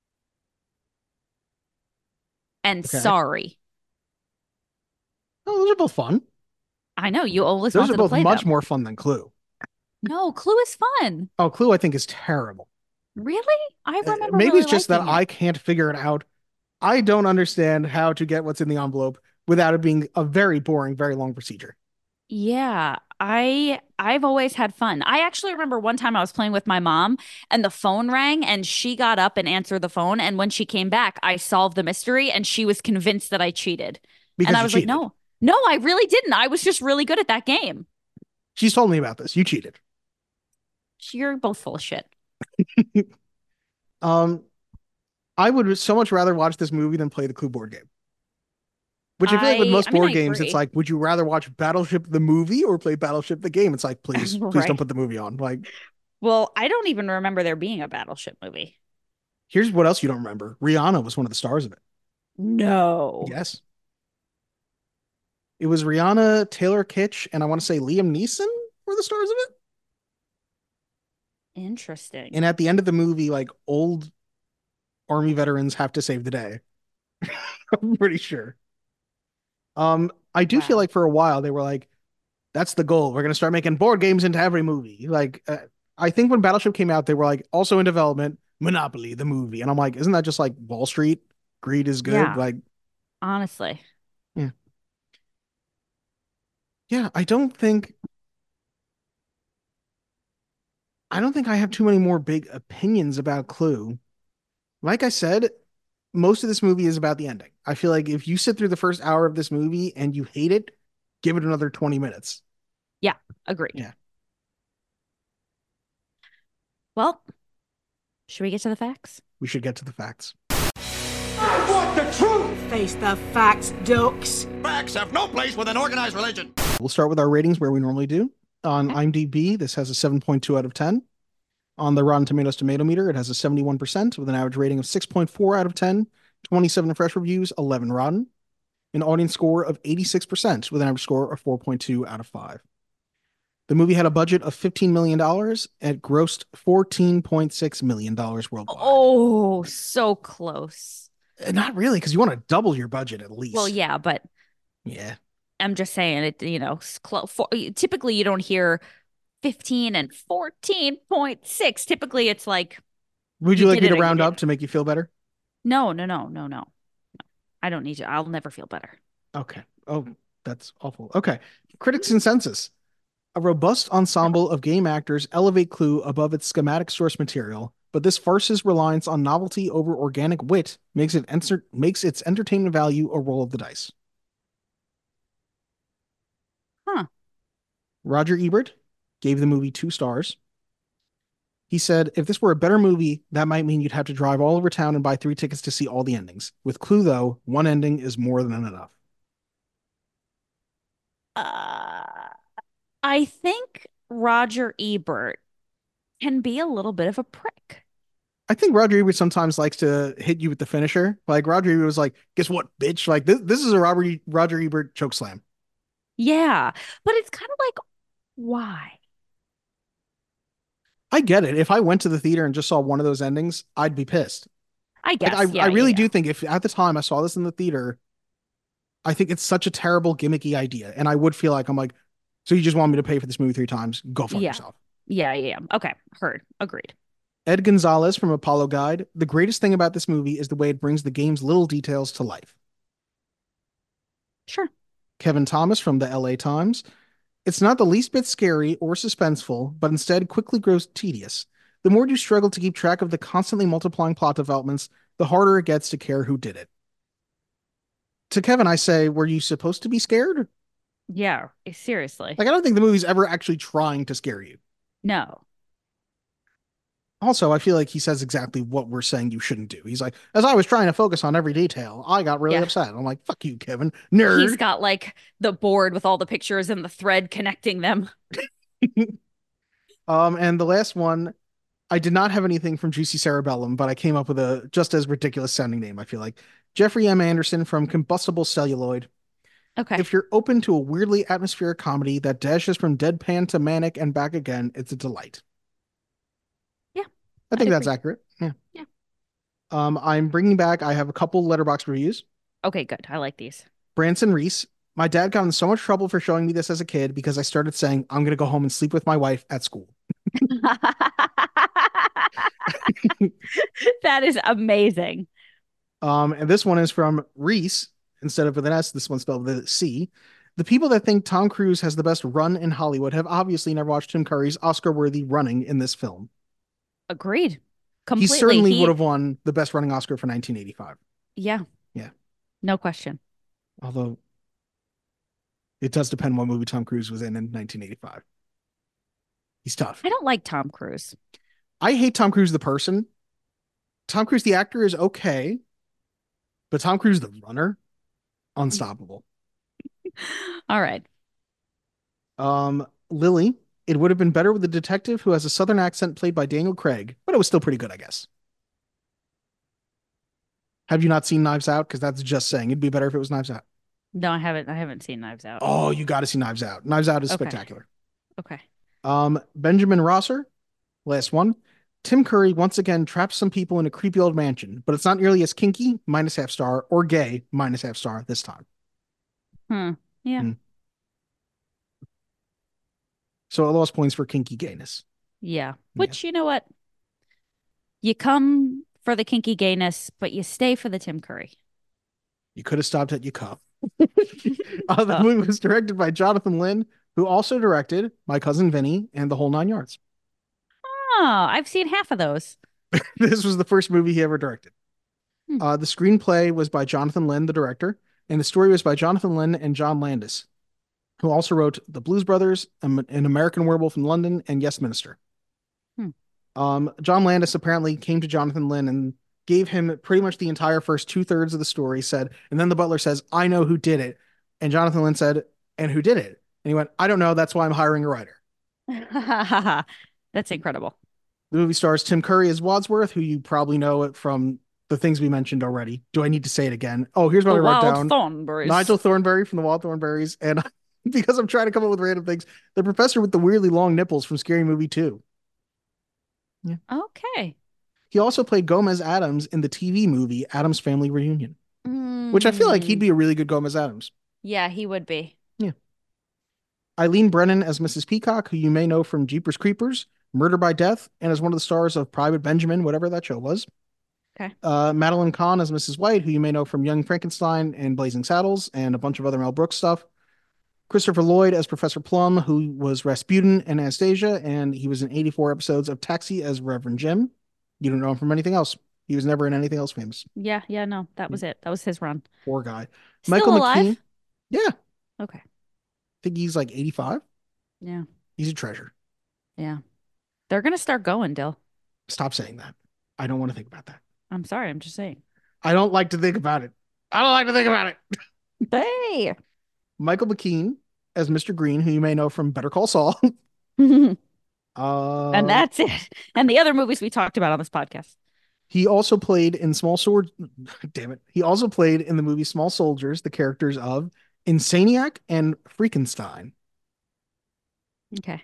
and Okay. Sorry. Oh, those are both fun. I know you always Those wanted are to both play much them. more fun than Clue. No, Clue is fun. Oh, Clue, I think is terrible. Really? I Uh, remember Maybe really it's just that liking it. I can't figure it out. I don't understand how to get what's in the envelope without it being a very boring, very long procedure. Yeah, I I've always had fun. I actually remember one time I was playing with my mom and the phone rang and she got up and answered the phone, and when she came back, I solved the mystery and she was convinced that I cheated. And Because I you was like, cheated. "No. No, I really didn't. I was just really good at that game." She's told me about this. You cheated. You're both full of shit. Um, I would so much rather watch this movie than play the Clue board game. Which I feel like with I most I mean, I board games, it's agree. like, would you rather watch Battleship the movie or play Battleship the game? It's like, please, please don't Right. put the movie on. Like, Well, I don't even remember there being a Battleship movie. here's what else you don't remember. Rihanna was one of the stars of it. No. Yes. It was Rihanna, Taylor Kitsch, and I want to say Liam Neeson were the stars of it. Interesting. And at the end of the movie, like old army veterans have to save the day. I'm pretty sure. Um, I do feel Wow. like for a while they were like, that's the goal. We're gonna start making board games into every movie. Like, uh, I think when Battleship came out, they were like, also in development, Monopoly, the movie. And I'm like, isn't that just like Wall Street? Greed is good. Yeah, Like, honestly. yeah. Yeah, I don't think I don't think I have too many more big opinions about Clue. Like I said, most of this movie is about the ending. I feel like if you sit through the first hour of this movie and you hate it, give it another twenty minutes. Yeah, agreed. Yeah. Well, should we get to the facts? We should get to the facts. I want the truth. Face the facts, ducks. Facts have no place with an organized religion. We'll start with our ratings where we normally do. On Okay. IMDb, this has a seven point two out of ten. On the Rotten Tomatoes tomato meter, it has a seventy-one percent with an average rating of six point four out of ten, twenty-seven fresh reviews, eleven rotten. An audience score of eighty-six percent with an average score of four point two out of five. The movie had a budget of fifteen million dollars and grossed fourteen point six million dollars worldwide. Oh, so close. Uh, Not really, because you want to double your budget at least. Well, yeah, but Yeah. I'm just saying it, you know, s- clo- for, typically you don't hear fifteen and fourteen point six. Typically it's like Would you you like did me it to or you round up didn't. to make you feel better? No, no, no, no, no. I don't need to. I'll never feel better. Okay. Oh, that's awful. Okay. Critics' consensus. A robust ensemble of game actors elevate Clue above its schematic source material, but this farce's reliance on novelty over organic wit makes it enter- makes its entertainment value a roll of the dice. Huh. Roger Ebert gave the movie two stars. He said, if this were a better movie, that might mean you'd have to drive all over town and buy three tickets to see all the endings. With Clue, though, one ending is more than enough. Uh, I think Roger Ebert can be a little bit of a prick. I think Roger Ebert sometimes likes to hit you with the finisher. Like Roger Ebert was like, "Guess what, bitch? Like this, this is a Robert Roger Ebert choke slam." Yeah, but it's kind of like, why? I get it. If I went to the theater and just saw one of those endings, I'd be pissed. I Like guess. I, Yeah, I yeah, really yeah. do think if at the time I saw this in the theater, I think it's such a terrible gimmicky idea, and I would feel like I'm like, so you just want me to pay for this movie three times? Go fuck Yeah. yourself. Yeah, yeah, yeah. Okay, heard. Agreed. Ed Gonzalez from Apollo Guide. The greatest thing about this movie is the way it brings the game's little details to life. Sure. Kevin Thomas from the L A Times. It's not the least bit scary or suspenseful, but instead quickly grows tedious. The more you struggle to keep track of the constantly multiplying plot developments, the harder it gets to care who did it. To Kevin, I say, were you supposed to be scared? Yeah, seriously. Like, I don't think the movie's ever actually trying to scare you. No. Also, I feel like he says exactly what we're saying you shouldn't do. He's like, as I was trying to focus on every detail, I got really Yeah. upset. I'm like, fuck you, Kevin. Nerd. He's got like the board with all the pictures and the thread connecting them. Um, and the last one, I did not have anything from Juicy Cerebellum, but I came up with a just as ridiculous sounding name, I feel like. Jeffrey M. Anderson from Combustible Celluloid. Okay. If you're open to a weirdly atmospheric comedy that dashes from deadpan to manic and back again, it's a delight. Yeah. I think I'd that's agree. accurate. Yeah. Yeah. Um, I'm bringing back, I have a couple Letterboxd reviews. Okay, good. I like these. Branson Reese. My dad got in so much trouble for showing me this as a kid because I started saying, I'm going to go home and sleep with my wife at school. That is amazing. Um, and this one is from Reese. Instead of with an S, this one's spelled with a C. The people that think Tom Cruise has the best run in Hollywood have obviously never watched Tim Curry's Oscar-worthy running in this film. Agreed. He Completely. certainly He- would have won the best running Oscar for nineteen eighty-five. Yeah. Yeah. No question. Although it does depend what movie Tom Cruise was in in nineteen eighty-five. He's tough. I don't like Tom Cruise. I hate Tom Cruise the person. Tom Cruise the actor is okay, but Tom Cruise the runner, unstoppable. All right. Um, Lily, it would have been better with a detective who has a southern accent played by Daniel Craig, but it was still pretty good, I guess. Have you not seen Knives Out? Because that's just saying it'd be better if it was Knives Out. No, I haven't. I haven't seen Knives Out. Oh, you got to see Knives Out. Knives Out is Okay. spectacular. Okay. Um, Benjamin Rosser, last one. Tim Curry once again traps some people in a creepy old mansion, but it's not nearly as kinky, minus half star, or gay, minus half star this time. Hmm. Yeah. Hmm. So it lost points for kinky gayness. Yeah. Which, you know what? You come for the kinky gayness, but you stay for the Tim Curry. You could have stopped at your cup. uh, the movie was directed by Jonathan Lynn, who also directed My Cousin Vinny and The Whole Nine Yards. Oh, I've seen half of those. This was the first movie he ever directed. Hmm. Uh, the screenplay was by Jonathan Lynn, the director, and the story was by Jonathan Lynn and John Landis, who also wrote The Blues Brothers, An American Werewolf in London, and Yes Minister. Hmm. Um, John Landis apparently came to Jonathan Lynn and gave him pretty much the entire first two thirds of the story, said, and then the butler says, I know who did it. And Jonathan Lynn said, and who did it? And he went, I don't know. That's why I'm hiring a writer. That's incredible. The movie stars Tim Curry as Wadsworth, who you probably know it from the things we mentioned already. Do I need to say it again? Oh, here's what The I wrote Wild down. Thornberrys. Nigel Thornberry from the Wild Thornberries. And because I'm trying to come up with random things, the professor with the weirdly long nipples from Scary Movie two. Yeah. Okay. He also played Gomez Adams in the T V movie Addams Family Reunion, Mm. which I feel like he'd be a really good Gomez Adams. Yeah, he would be. Eileen Brennan as Missus Peacock, who you may know from Jeepers Creepers, Murder by Death, and as one of the stars of Private Benjamin, whatever that show was. Okay. Uh, Madeline Kahn as Missus White, who you may know from Young Frankenstein and Blazing Saddles, and a bunch of other Mel Brooks stuff. Christopher Lloyd as Professor Plum, who was Rasputin and Anastasia, and he was in eighty-four episodes of Taxi as Reverend Jim. You don't know him from anything else. He was never in anything else famous. Yeah, yeah, no, that was it. That was his run. Poor guy. Still Michael alive? McKean. Yeah, I Okay. think he's like eighty-five. Yeah. He's a treasure. Yeah. They're gonna start going, Dill. Stop saying that. I don't want to think about that. I'm sorry, I'm just saying. I don't like to think about it. I don't like to think about it. Hey. Michael McKean as Mister Green, who you may know from Better Call Saul. And uh, that's it. And the other movies we talked about on this podcast. He also played in Small Sword. Damn it. He also played in the movie Small Soldiers, the characters of Insaniac and Freakenstein. Okay.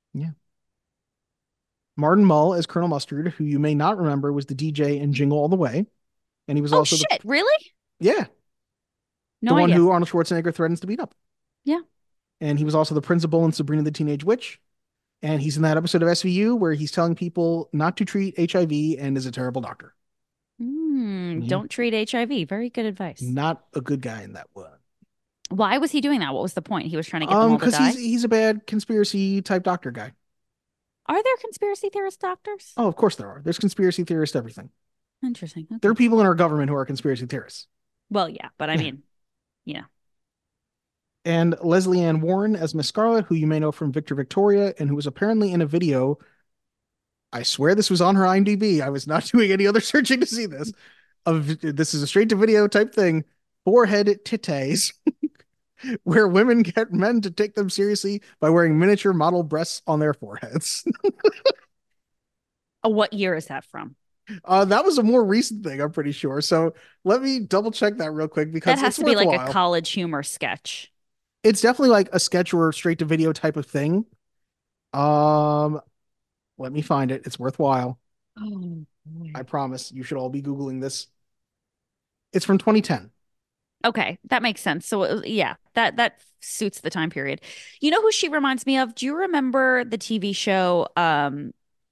Martin Mull as Colonel Mustard, who you may not remember was the D J in Jingle All the Way. And he was Oh also shit, the, really? yeah, No the one idea. who Arnold Schwarzenegger threatens to beat up. Yeah. And he was also the principal in Sabrina the Teenage Witch. And he's in that episode of S V U where he's telling people not to treat H I V and is a terrible doctor. Mm, Yeah. Don't treat H I V. Very good advice. Not a good guy in that one. Why was he doing that? What was the point? He was trying to get them Um, all to because die? he's he's a bad conspiracy type doctor guy. Are there conspiracy theorist doctors? Oh, of course there are. There's conspiracy theorists, everything. Interesting. Okay. There are people in our government who are conspiracy theorists. Well, yeah, but I Yeah. mean, yeah. And Leslie Ann Warren as Miss Scarlet, who you may know from Victor Victoria, and who was apparently in a video. I swear this was on her IMDb. I was not doing any other searching to see this. Of this is a straight to video type thing. Forehead titties, where women get men to take them seriously by wearing miniature model breasts on their foreheads. Oh, what year is that from? Uh, that was a more recent thing, I'm pretty sure. So let me double check that real quick That because has it's to be like a worthwhile. college humor sketch. It's definitely like a sketch or straight to video type of thing. Um, let me find it. It's worthwhile. Oh, I boy. promise. You should all be Googling this. It's from twenty ten. Okay, that makes sense. So uh, yeah, that that suits the time period. You know who she reminds me of? Do you remember the T V show um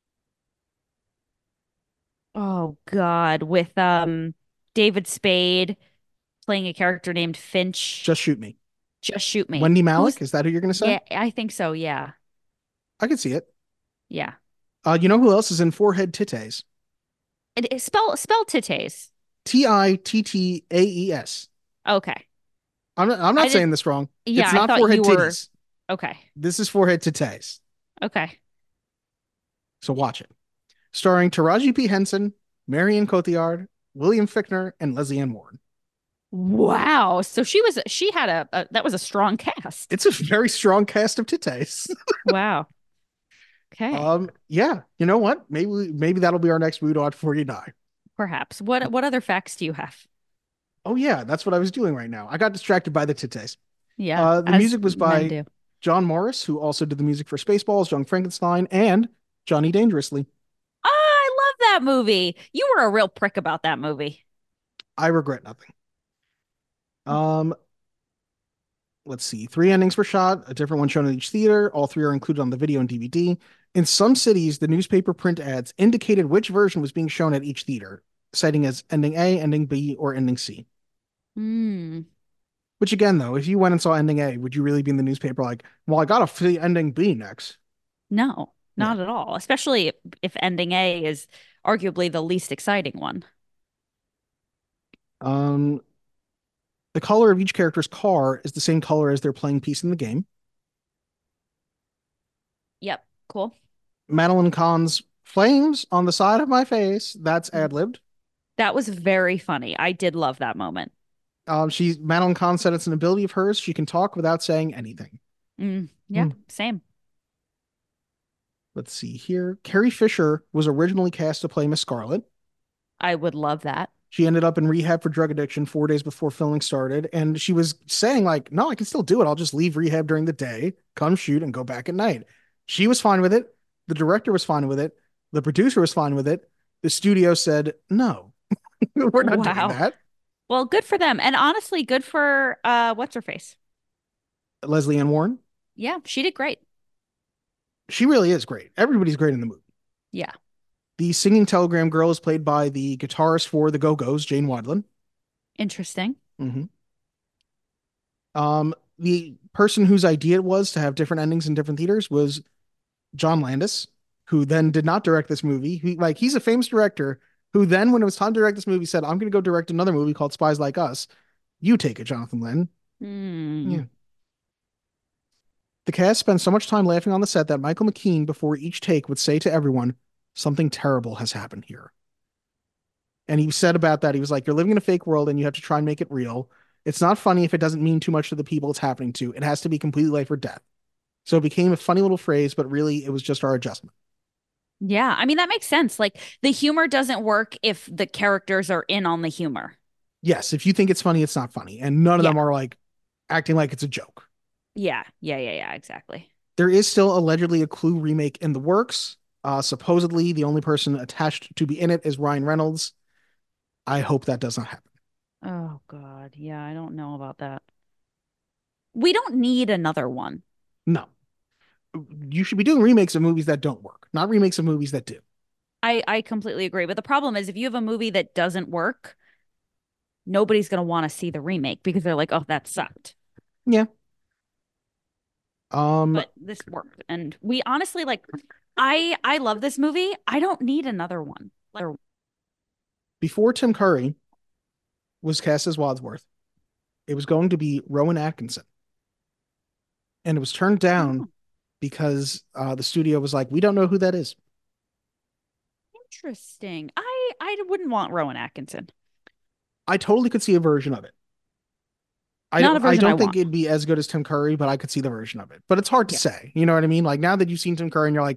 oh God, with um David Spade playing a character named Finch? Just Shoot Me. Just Shoot Me. Wendy Who's Malick, is that who you're going to say? Yeah, I think so. Yeah. I can see it. Yeah. Uh, you know who else is in Forehead Titties? It, it spell spell titties. T I T T A E S. Okay. I'm not, I'm I not saying didn't this wrong. Yeah, It's I not thought Forehead you were Titties. okay. This is Forehead Titties. Okay. So watch it. Starring Taraji P. Henson, Marion Cotillard, William Fichtner, and Leslie Ann Warren. Wow. So she was she had a, a that was a strong cast. It's a very strong cast of titties. Wow. Okay. Um, yeah. You know what? Maybe maybe that'll be our next Voodoo Odd before you die. Perhaps. What what other facts do you have? Oh yeah, that's what I was doing right now. I got distracted by the titties. Yeah. Uh, the as music was men by do. John Morris, who also did the music for Spaceballs, Young Frankenstein, and Johnny Dangerously. Oh, I love that movie. You were a real prick about that movie. I regret nothing. Um, let's see. Three endings were shot, a different one shown at each theater. All three are included on the video and D V D. In some cities, the newspaper print ads indicated which version was being shown at each theater, citing as ending A, ending B, or ending C. Hmm. Which again, though, if you went and saw ending A, would you really be in the newspaper like, well, I gotta see ending B next? No, not at all. Especially if, if ending A is arguably the least exciting one. Um, the color of each character's car is the same color as their playing piece in the game. Yep. Cool. Madeline Kahn's flames on the side of my face, that's Mm. ad-libbed. That was very funny. I did love that moment. Um, she Madeline Kahn said it's an ability of hers. She can talk without saying anything. Mm, yeah, Mm. same. Let's see here. Carrie Fisher was originally cast to play Miss Scarlet. I would love that. She ended up in rehab for drug addiction four days before filming started, and she was saying like, "No, I can still do it. I'll just leave rehab during the day, come shoot, and go back at night." She was fine with it. The director was fine with it. The producer was fine with it. The studio said, "No, we're not Wow. doing that." Well, good for them. And honestly, good for uh what's her face? Leslie Ann Warren, Yeah, she did great. she really is great. Everybody's great in the movie. Yeah. The singing telegram girl is played by the guitarist for the Go-Go's, Jane Wadlin. Interesting. Mm-hmm. Um, the person whose idea it was to have different endings in different theaters was John Landis, who then did not direct this movie. He, like, he's a famous director who then, when it was time to direct this movie, said, "I'm going to go direct another movie called Spies Like Us. You take it, Jonathan Lynn." Hmm. Yeah. The cast spent so much time laughing on the set that Michael McKean, before each take, would say to everyone, "Something terrible has happened here." And he said about that, he was like, "You're living in a fake world and you have to try and make it real. It's not funny if it doesn't mean too much to the people it's happening to. It has to be completely life or death." So it became a funny little phrase, but really it was just our adjustment. Yeah, I mean that makes sense. Like the humor doesn't work if the characters are in on the humor. Yes, if you think it's funny, it's not funny. And none of Yeah. them are like acting like it's a joke. Yeah, yeah, yeah, yeah, exactly. There is still allegedly a Clue remake in the works. Uh, supposedly, the only person attached to be in it is Ryan Reynolds. I hope that does not happen. Oh God, yeah, I don't know about that. We don't need another one. No. You should be doing remakes of movies that don't work, not remakes of movies that do. I I completely agree. But the problem is if you have a movie that doesn't work, nobody's gonna want to see the remake because they're like, oh, that sucked. Yeah. Um, But this worked. And we honestly like I I love this movie. I don't need another one. Like, before Tim Curry was cast as Wadsworth, it was going to be Rowan Atkinson. And it was turned down Oh. because uh, the studio was like, "We don't know who that is." Interesting. I I wouldn't want Rowan Atkinson. I totally could see a version of it. I Not a don't, I version don't I think want. it'd be as good as Tim Curry, but I could see the version of it. But it's hard to Yeah. say. You know what I mean? Like now that you've seen Tim Curry and you're like,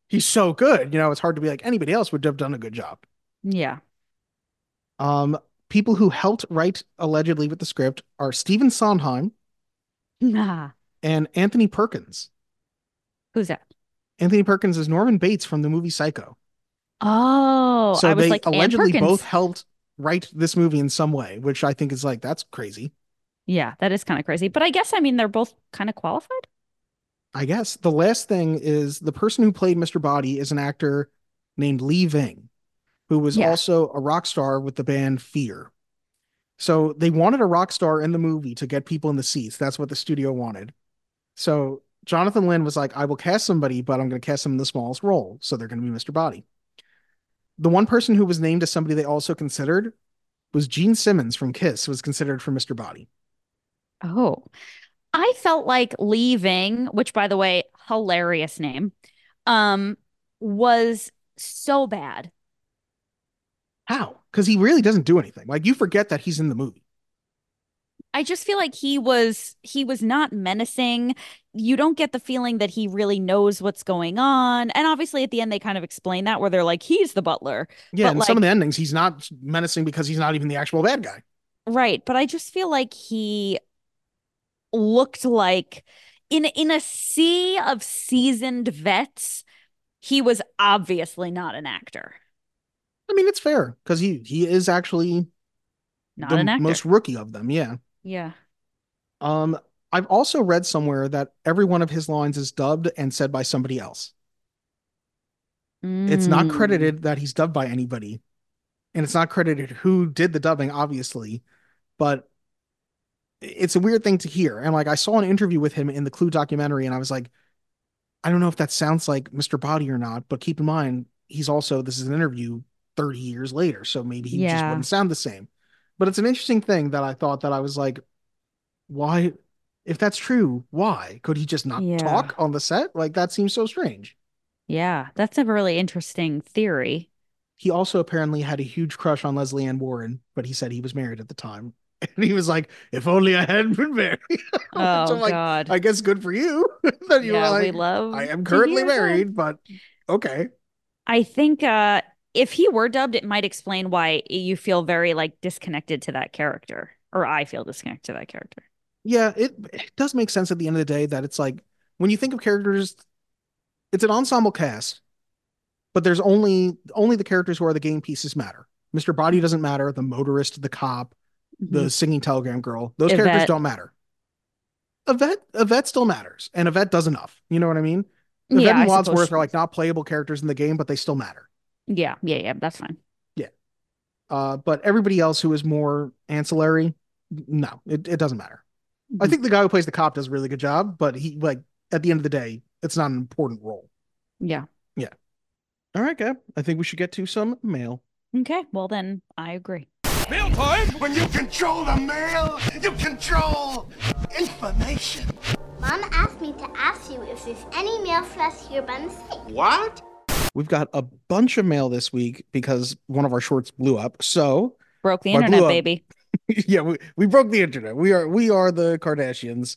he's so good. You know, it's hard to be like anybody else would have done a good job. Yeah. Um, people who helped write allegedly with the script are Stephen Sondheim Nah. and Anthony Perkins. Who's that? Anthony Perkins is Norman Bates from the movie Psycho. Oh, So I was they like, Ann allegedly Perkins. both helped write this movie in some way, which I think is like, that's crazy. Yeah, that is kind of crazy. But I guess, I mean, they're both kind of qualified. I guess the last thing is the person who played Mister Body is an actor named Lee Ving, who was Yeah. also a rock star with the band Fear. So they wanted a rock star in the movie to get people in the seats. That's what the studio wanted. So Jonathan Lynn was like, I will cast somebody, but I'm going to cast them in the smallest role. So they're going to be Mister Body. The one person who was named as somebody they also considered was Gene Simmons from Kiss, was considered for Mister Body. Oh, I felt like Leaving, which by the way, hilarious name, um, was so bad. How? Because he really doesn't do anything. Like, you forget that he's in the movie. I just feel like he was he was not menacing. You don't get the feeling that he really knows what's going on. And obviously at the end they kind of explain that where they're like, he's the butler. Yeah, But in like, some of the endings, he's not menacing because he's not even the actual bad guy. right. But I just feel like he looked like in in a sea of seasoned vets, he was obviously not an actor. I mean, it's fair because he he is actually Not the an actor. most rookie of them. Yeah. Yeah. Um, I've also read somewhere that every one of his lines is dubbed and said by somebody else. It's not Mm. credited that he's dubbed by anybody, and it's not credited who did the dubbing, obviously, but it's a weird thing to hear. And like, I saw an interview with him in the Clue documentary, and I was like, I don't know if that sounds like Mister Body or not, but keep in mind, he's also, this is an interview thirty years later, so maybe he just Yeah. wouldn't sound the same. But it's an interesting thing that I thought that I was like, why, if that's true, why could he just not Yeah. talk on the set? Like, that seems so strange. Yeah. That's a really interesting theory. He also apparently had a huge crush on Leslie Ann Warren, but he said he was married at the time. And he was like, if only I hadn't been married. Which Oh I'm like, God. I guess good for you that you were Yeah, we like, love I am to currently hear that. married, but okay. I think uh if he were dubbed, it might explain why you feel very like disconnected to that character. Or I feel disconnected to that character. Yeah, it, it does make sense at the end of the day that it's like, when you think of characters, it's an ensemble cast, but there's only only the characters who are the game pieces matter. Mister Body doesn't matter. The motorist, the cop, the Mhm. singing telegram girl, those characters Yvette. don't matter. Yvette, Yvette still matters, and Yvette does enough. You know what I mean? Yvette Yeah, I and suppose Wadsworth she are like does. not playable characters in the game, but they still matter. Yeah, yeah, yeah, that's fine. Yeah. Uh, but everybody else who is more ancillary, no, it, it doesn't matter. I Mhm. think the guy who plays the cop does a really good job, but he, like, at the end of the day, it's not an important role. Yeah. Yeah. All right, Gab. I think we should get to some mail. Okay, well then I agree. Mail time! When you control the mail, you control information. Mom asked me to ask you if there's any mail for us here by mistake. What? We've got a bunch of mail this week because one of our shorts blew up. So, Broke the By internet, blew up. baby. yeah, we, we broke the internet. We are we are the Kardashians.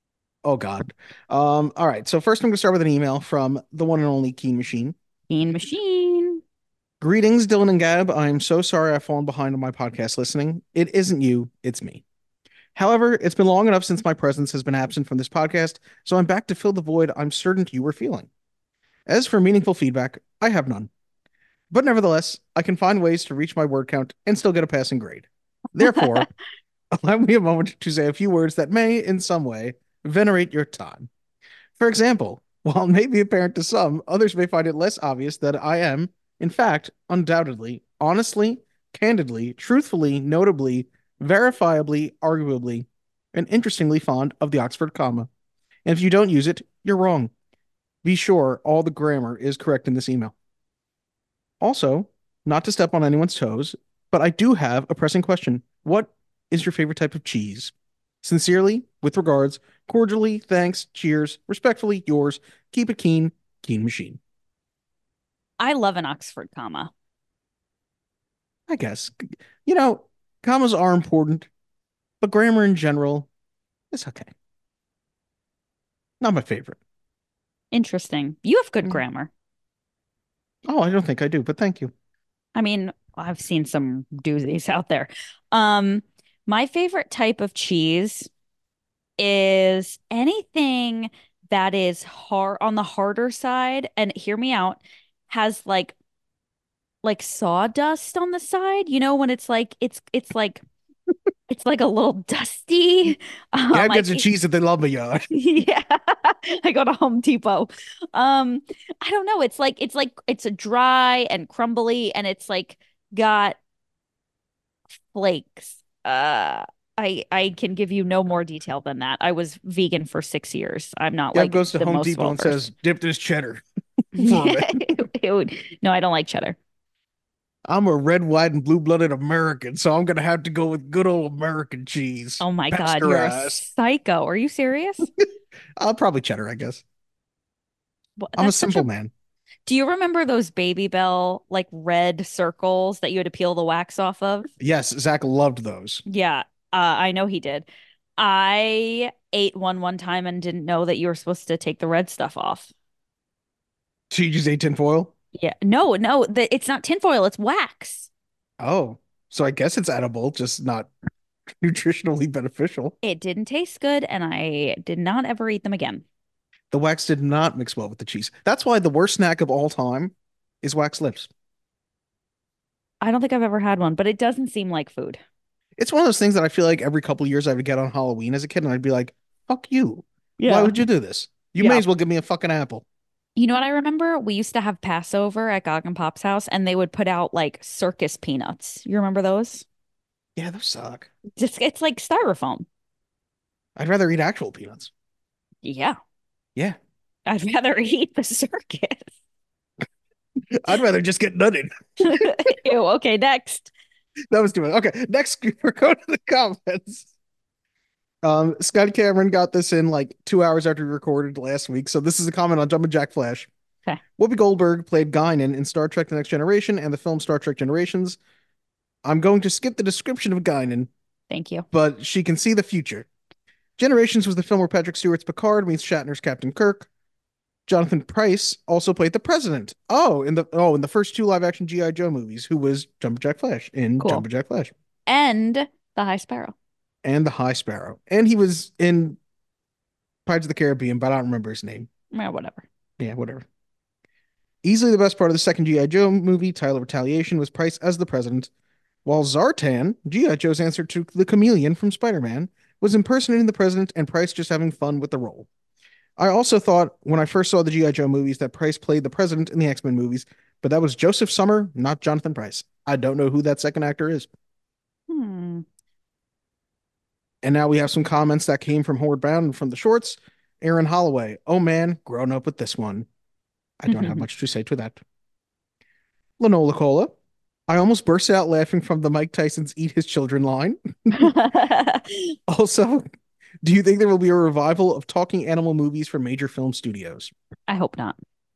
Oh God. Um. All right. So first, I'm going to start with an email from the one and only Keen Machine. Keen Machine. Greetings, Dylan and Gab. I'm so sorry I've fallen behind on my podcast listening. It isn't you, it's me. However, it's been long enough since my presence has been absent from this podcast, so I'm back to fill the void I'm certain you were feeling. As for meaningful feedback, I have none. But nevertheless, I can find ways to reach my word count and still get a passing grade. Therefore, allow me a moment to say a few words that may, in some way, venerate your time. For example, while it may be apparent to some, others may find it less obvious that I am, in fact, undoubtedly, honestly, candidly, truthfully, notably, verifiably, arguably, and interestingly fond of the Oxford comma. And if you don't use it, you're wrong. Be sure all the grammar is correct in this email. Also, not to step on anyone's toes, but I do have a pressing question. What is your favorite type of cheese? Sincerely, with regards, cordially, thanks, cheers, respectfully, yours, keep it keen, Keen Machine. I love an Oxford comma. I guess. You know, commas are important, but grammar in general is okay. Not my favorite. Interesting. You have good Mm. grammar. Oh, I don't think I do, but thank you. I mean, I've seen some doozies out there. Um, my favorite type of cheese is anything that is hard on the harder side, and hear me out, has like like sawdust on the side. You know, when it's like it's it's like it's like a little dusty. Um, Gab I gets a think cheese at the lumberyard. yeah, I go to Home Depot. Um, I don't know. It's like it's like it's a dry and crumbly, and it's like got flakes. Uh, I I can give you no more detail than that. I was vegan for six years. I'm not Gab like goes to the Home most Depot well and versed. says, "Dip this cheddar for me." It would- no, I don't like cheddar. I'm a red, white, and blue-blooded American, so I'm gonna have to go with good old American cheese, Oh my God, you're a pasteurized. psycho. Are you serious? I'll probably cheddar, I guess. Well, I'm a that's such simple a. man. Do you remember those Baby Bell like red circles that you had to peel the wax off of? Yes, Zach loved those. Yeah, uh, I know he did. I ate one one time and didn't know that you were supposed to take the red stuff off. So you just ate tinfoil? Yeah, no, no, the, it's not tinfoil, it's wax. Oh, so I guess it's edible, just not nutritionally beneficial. It didn't taste good, and I did not ever eat them again. The wax did not mix well with the cheese. That's why the worst snack of all time is wax lips. I don't think I've ever had one, but it doesn't seem like food. It's one of those things that I feel like every couple of years I would get on Halloween as a kid, and I'd be like, "Fuck you! Why Yeah. would you do this? You may Yeah. as well give me a fucking apple." You know what I remember? We used to have Passover at Gog and Pop's house, and they would put out like circus peanuts. You remember those? Yeah, those suck. Just it's like styrofoam. I'd rather eat actual peanuts. Yeah. Yeah, I'd rather eat the circus. I'd rather just get nutted. Ew, okay, next. That was too much. Okay, next we're going to the comments. Um, Scott Cameron got this in like two hours after we recorded last week. So this is a comment on Jumpin' Jack Flash. Okay. Whoopi Goldberg played Guinan in Star Trek The Next Generation and the film Star Trek Generations. I'm going to skip the description of Guinan, Thank you. but she can see the future. Generations was the film where Patrick Stewart's Picard meets Shatner's Captain Kirk. Jonathan Pryce also played the president. Oh, in the oh in the first two live action G I. Joe movies, who was Jumpin' Jack Flash in Cool. Jumpin' Jack Flash. And the High Sparrow. And the High Sparrow. And he was in Pirates of the Caribbean, but I don't remember his name. Yeah, whatever. Yeah, whatever. Easily the best part of the second G I. Joe movie, Title of Retaliation, was Pryce as the president, while Zartan, G I. Joe's answer to the chameleon from Spider-Man, was impersonating the president and Pryce just having fun with the role. I also thought when I first saw the G I. Joe movies that Pryce played the president in the X-Men movies, but that was Joseph Summer, not Jonathan Pryce. I don't know who that second actor is. Hmm. And now we have some comments that came from Howard Bound and from the shorts. Aaron Holloway, oh man, grown up with this one. I don't have much to say to that. Lanola Cola, I almost burst out laughing from the Mike Tyson's Eat His Children line. Also, do you think there will be a revival of talking animal movies for major film studios? I hope not.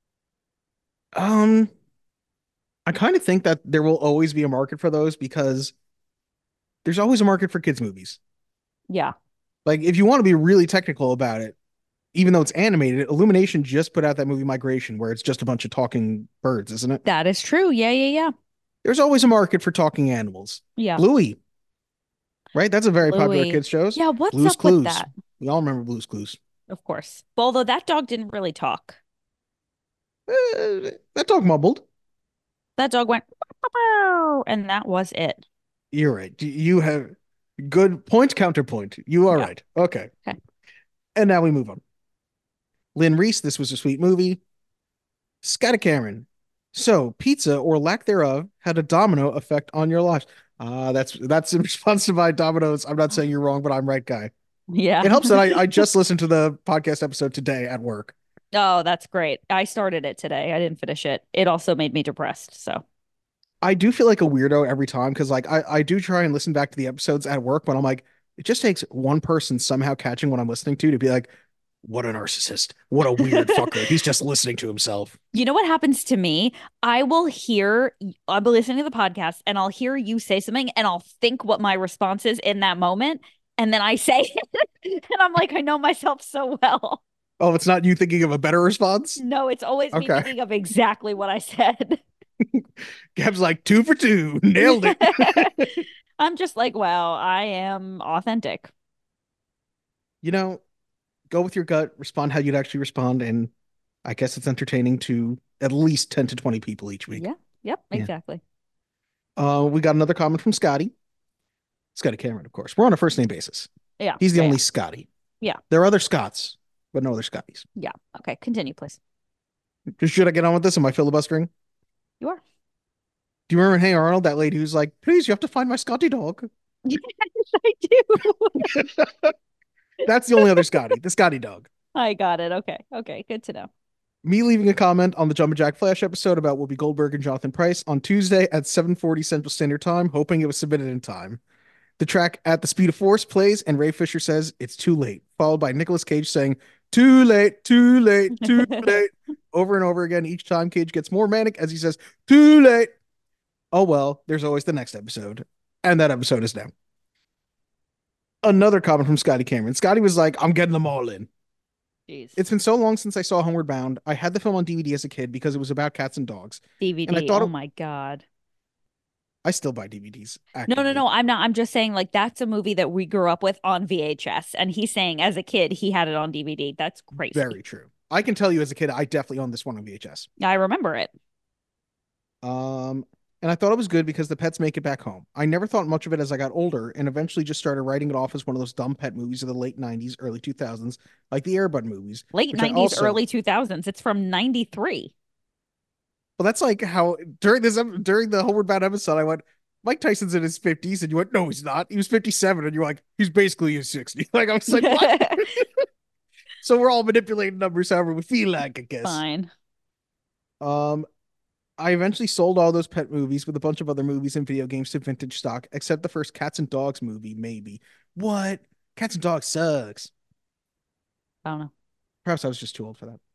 Um, I kind of think that there will always be a market for those because there's always a market for kids' movies. Yeah. Like, if you want to be really technical about it, even though it's animated, Illumination just put out that movie Migration, where it's just a bunch of talking birds, isn't it? That is true. Yeah, yeah, yeah. There's always a market for talking animals. Yeah. Bluey, right? That's a very popular Bluey. kids show. Yeah, what's Blue's up Clues. with that? We all remember Blue's Clues. Of course. Well, although that dog didn't really talk. Uh, that dog mumbled. That dog went, "Meow," and that was it. You're right. You have good point, counterpoint. You are Yeah. right. Okay. Okay. And now we move on. Lynn Reese, this was a sweet movie. Scotty Cameron. So, pizza or lack thereof had a domino effect on your lives. Uh, that's that's in response to my dominoes. I'm not saying you're wrong, but I'm right guy. Yeah. It helps that I, I just listened to the podcast episode today at work. Oh, that's great. I started it today. I didn't finish it. It also made me depressed. So, I do feel like a weirdo every time because like I, I do try and listen back to the episodes at work, but I'm like, it just takes one person somehow catching what I'm listening to to be like, what a narcissist. What a weird fucker. He's just listening to himself. you know what happens to me? I will hear, I'll be listening to the podcast and I'll hear you say something and I'll think what my response is in that moment. And then I say it. And I'm like, I know myself so well. Oh, it's not you thinking of a better response? No, it's always me Okay. thinking of exactly what I said. Gab's like, two for two. Nailed it. I'm just like, wow, I am authentic. You know, go with your gut, respond how you'd actually respond, and I guess it's entertaining to at least ten to twenty people each week. Yeah. Yep. Yeah. Exactly. Uh, we got another comment from Scotty. Scotty Cameron, of course. We're on a first name basis. Yeah. He's the yeah, only yeah. Scotty. Yeah. There are other Scotts, but no other Scotties. Yeah. Okay. Continue, please. Should I get on with this? Am I filibustering? You are. Do you remember in Hey Arnold, that lady who's like, please, you have to find my Scotty dog? Yes, I do. That's the only other Scotty, the Scotty dog. I got it. Okay. Okay. Good to know. Me leaving a comment on the Jumpin' Jack Flash episode about Whoopi Goldberg and Jonathan Pryce on Tuesday at seven forty Central Standard Time, hoping it was submitted in time. The track At the Speed of Force plays, and Ray Fisher says it's too late, followed by Nicolas Cage saying, too late, too late, too late, over and over again. Each time Cage gets more manic as he says, too late. Oh, well, there's always the next episode. And that episode is now. Another comment from Scotty Cameron. Scotty was like, I'm getting them all in. Jeez. It's been so long since I saw Homeward Bound. I had the film on D V D as a kid because it was about cats and dogs. D V D. And I thought Oh it- my God. I still buy D V Ds. No, actively. no, no. I'm not. I'm just saying, like, that's a movie that we grew up with on V H S. And he's saying as a kid, he had it on D V D. That's crazy. Very true. I can tell you as a kid, I definitely owned this one on V H S. I remember it. Um, and I thought it was good because the pets make it back home. I never thought much of it as I got older and eventually just started writing it off as one of those dumb pet movies of the late nineties, early two thousands, like the Air Bud movies. Late which I nineties, also- early two thousands. It's from ninety-three. Well, that's like how during this ep- during the Homeward Bound episode, I went, Mike Tyson's in his fifties, and you went, no, he's not. He was fifty-seven, and you're like, he's basically in his sixties. Like, I was like, what? So we're all manipulating numbers however we feel like, I guess. Fine. Um, I eventually sold all those pet movies with a bunch of other movies and video games to vintage stock, except the first Cats and Dogs movie, maybe. What? Cats and Dogs sucks. I don't know. Perhaps I was just too old for that.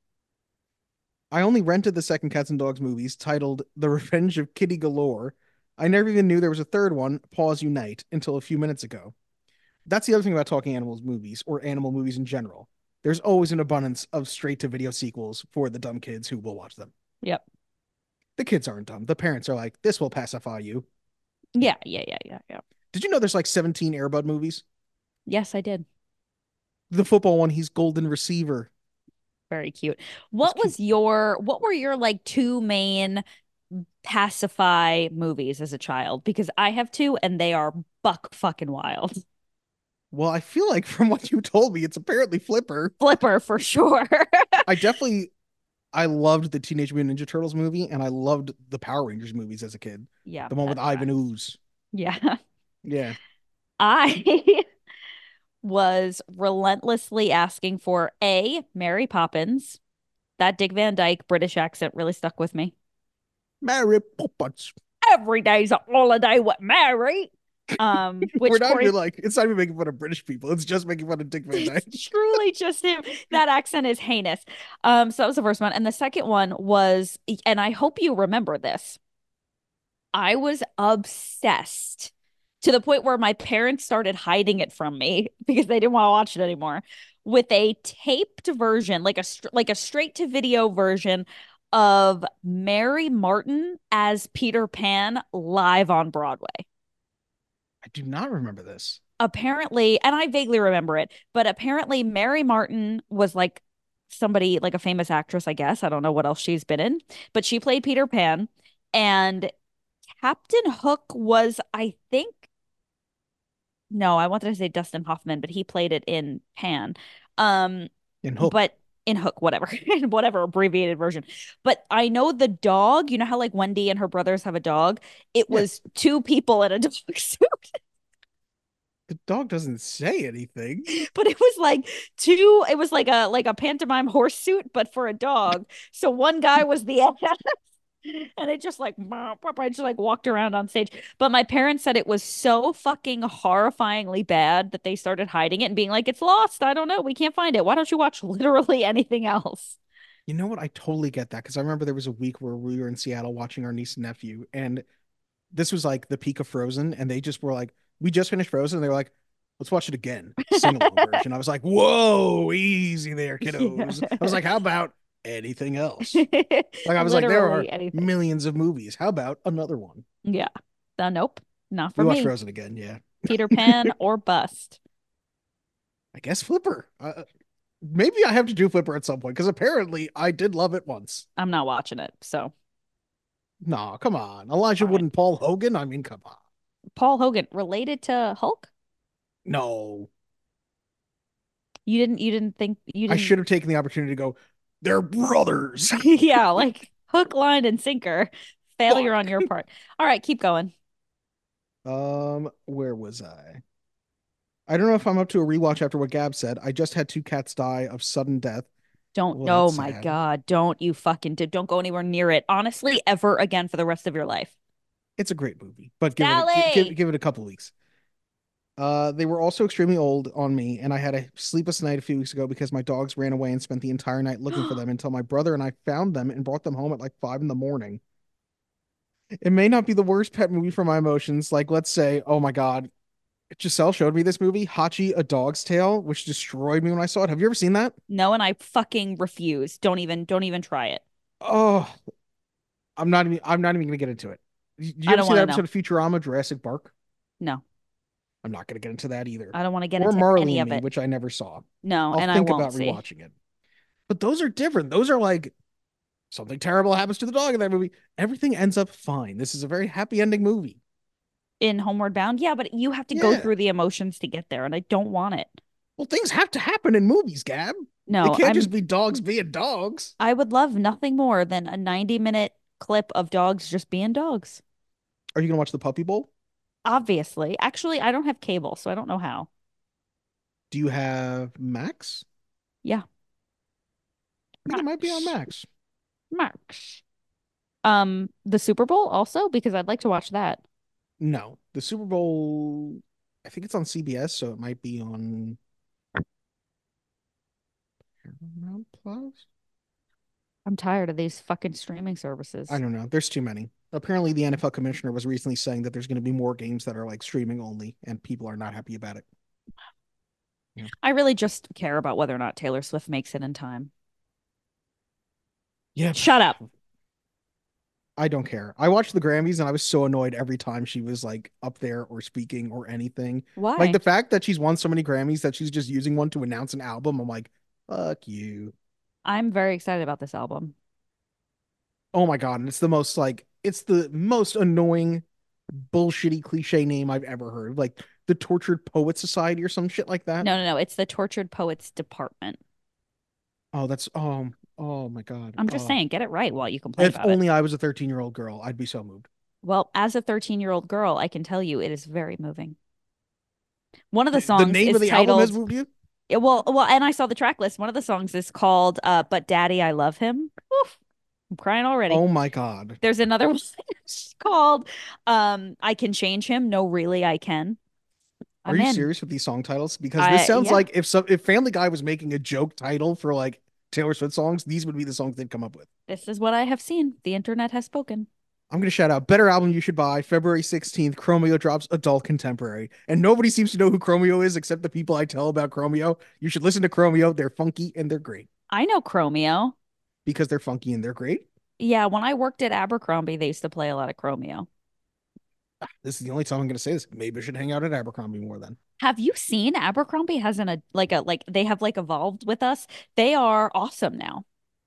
I only rented the second Cats and Dogs movies, titled The Revenge of Kitty Galore. I never even knew there was a third one, Paws Unite, until a few minutes ago. That's the other thing about talking animals movies, or animal movies in general. There's always an abundance of straight-to-video sequels for the dumb kids who will watch them. Yep. The kids aren't dumb. The parents are like, this will pacify you. Yeah, yeah, yeah, yeah, yeah. Did you know there's like seventeen Air Bud movies? Yes, I did. The football one, he's golden receiver. Very cute. What was your, what were your like two main pacify movies as a child? Because I have two and they are buck fucking wild. Well, I feel like from what you told me, it's apparently Flipper. Flipper for sure. I definitely, I loved the Teenage Mutant Ninja Turtles movie, and I loved the Power Rangers movies as a kid. Yeah. The one with that's Ivan facts. Ooze. Yeah. Yeah. I was relentlessly asking for A, Mary Poppins. That Dick Van Dyke British accent really stuck with me. Mary Poppins. Every day's a holiday with Mary. Um, which We're not Corey- even like, it's not even making fun of British people. It's just making fun of Dick Van Dyke. It's truly just him. That accent is heinous. Um, so that was the first one. And the second one was, and I hope you remember this. I was obsessed to the point where my parents started hiding it from me because they didn't want to watch it anymore, with a taped version, like a str- like a straight to video version of Mary Martin as Peter Pan live on Broadway. I do not remember this. Apparently, and I vaguely remember it, but apparently Mary Martin was like somebody, like a famous actress, I guess. I don't know what else she's been in, but she played Peter Pan, and Captain Hook was, I think, no, I wanted to say Dustin Hoffman, but he played it in Pan. Um, In Hook. but in Hook, whatever, in whatever abbreviated version. But I know the dog, you know how like Wendy and her brothers have a dog? It Yeah. was two people in a dog suit. The dog doesn't say anything. But it was like two, it was like a like a pantomime horse suit, but for a dog. So one guy was the ass, and it just like I just like walked around on stage. But my parents said it was so fucking horrifyingly bad that they started hiding it and being like, it's lost. I don't know. We can't find it. Why don't you watch literally anything else? You know what? I totally get that because I remember there was a week where we were in Seattle watching our niece and nephew, and this was like the peak of Frozen, and they just were like, we just finished Frozen, and they were like, let's watch it again. Sing along version. I was like, whoa, easy there, kiddos. Yeah. I was like, how about anything else? Like I was like, there are Literally anything. millions of movies. How about another one? Yeah. Uh, nope. Not for We watch me. Frozen again, yeah. Peter Pan or bust. I guess Flipper. Uh, maybe I have to do Flipper at some point because apparently I did love it once. I'm not watching it. So No, come on. Elijah All right. Wood and Paul Hogan? I mean, come on. Paul Hogan related to Hulk? No. You didn't you didn't think you I didn't should have taken the opportunity to go, they're brothers. Yeah, like hook, line, and sinker. Failure on your part. All right, keep going. Um, where was I? I don't know if I'm up to a rewatch after what Gab said. I just had two cats die of sudden death. Don't Well, oh that's my sad. God. Don't you fucking do, don't go anywhere near it. Honestly, ever again for the rest of your life. It's a great movie, but give it, Sally! give, give, give it a couple weeks. Uh, they were also extremely old on me, and I had a sleepless night a few weeks ago because my dogs ran away and spent the entire night looking for them until my brother and I found them and brought them home at like five in the morning. It may not be the worst pet movie for my emotions. Like, let's say, oh my God, Giselle showed me this movie, Hachi, A Dog's Tale, which destroyed me when I saw it. Have you ever seen that? No, and I fucking refuse. Don't even don't even try it. Oh, I'm not even, I'm not even gonna get into it. Did you I ever don't see that wanna episode know. of Futurama, Jurassic Park? No. I'm not gonna get into that either. I don't want to get Or into Marley any and of Me, it. which I never saw. No, I'll and I think won't about see. rewatching it. But those are different. Those are like something terrible happens to the dog in that movie. Everything ends up fine. This is a very happy ending movie. In Homeward Bound, yeah, but you have to go Yeah. through the emotions to get there, and I don't want it. Well, things have to happen in movies, Gab. No, They can't I'm just be dogs being dogs. I would love nothing more than a ninety minute clip of dogs just being dogs. Are you gonna watch the Puppy Bowl? Obviously. Actually, I don't have cable, so I don't know how. Do you have Max? Yeah. I think it might be on Max. Max. Um, the Super Bowl also, because I'd like to watch that. No, the Super Bowl. I think it's on C B S, so it might be on Paramount Plus. I'm tired of these fucking streaming services. I don't know. There's too many. Apparently, the N F L commissioner was recently saying that there's going to be more games that are like streaming only, and people are not happy about it. Yeah. I really just care about whether or not Taylor Swift makes it in time. Yeah. Shut up. I don't care. I watched the Grammys and I was so annoyed every time she was like up there or speaking or anything. Why? Like the fact that she's won so many Grammys that she's just using one to announce an album. I'm like, fuck you. I'm very excited about this album. Oh my God. And it's the most like, it's the most annoying, bullshitty cliche name I've ever heard. Like the Tortured Poet Society or some shit like that. No, no, no. It's the Tortured Poets Department. Oh, that's, oh, oh my God. I'm just Oh. saying, get it right while you complain If about only it. I was a thirteen year old girl, I'd be so moved. Well, as a thirteen year old girl, I can tell you it is very moving. One of the The songs name is of the titled, album has moved you? Yeah, well, well, and I saw the track list. One of the songs is called uh, "But Daddy, I Love Him." Oof, I'm crying already. Oh my God. There's another one called um, "I Can Change Him." No, really, I can. Are I'm you in. serious with these song titles? Because I- this sounds yeah. like if some if Family Guy was making a joke title for like Taylor Swift songs, these would be the songs they'd come up with. This is what I have seen. The internet has spoken. I'm gonna shout out better album you should buy. February sixteenth, Chromeo drops Adult Contemporary. And nobody seems to know who Chromeo is except the people I tell about Chromeo. You should listen to Chromeo. They're funky and they're great. I know Chromeo. Because they're funky and they're great. Yeah, when I worked at Abercrombie, they used to play a lot of Chromeo. This is the only time I'm gonna say this. Maybe I should hang out at Abercrombie more then. Have you seen Abercrombie has an a like a like they have like evolved with us? They are awesome now.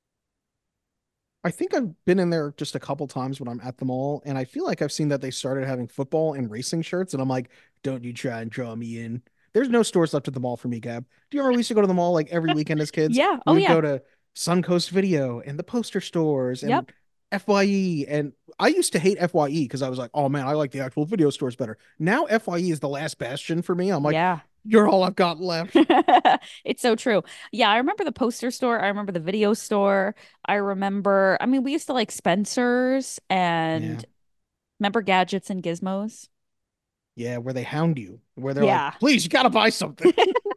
I think I've been in there just a couple times when I'm at the mall, and I feel like I've seen that they started having football and racing shirts, and I'm like, don't you try and draw me in. There's no stores left at the mall for me, Gab. Do you remember we used to go to the mall like every weekend as kids? Yeah. We Oh, would yeah. go to Suncoast Video and the poster stores and Yep. F Y E. And I used to hate F Y E because I was like, oh man, I like the actual video stores better. Now F Y E is the last bastion for me. I'm like, Yeah. you're all I've got left. It's so true. Yeah, I remember the poster store. I remember the video store. I remember, I mean, we used to like Spencer's and Yeah. remember Gadgets and Gizmos? Yeah, where they hound you, where they're Yeah. like, please, you gotta buy something.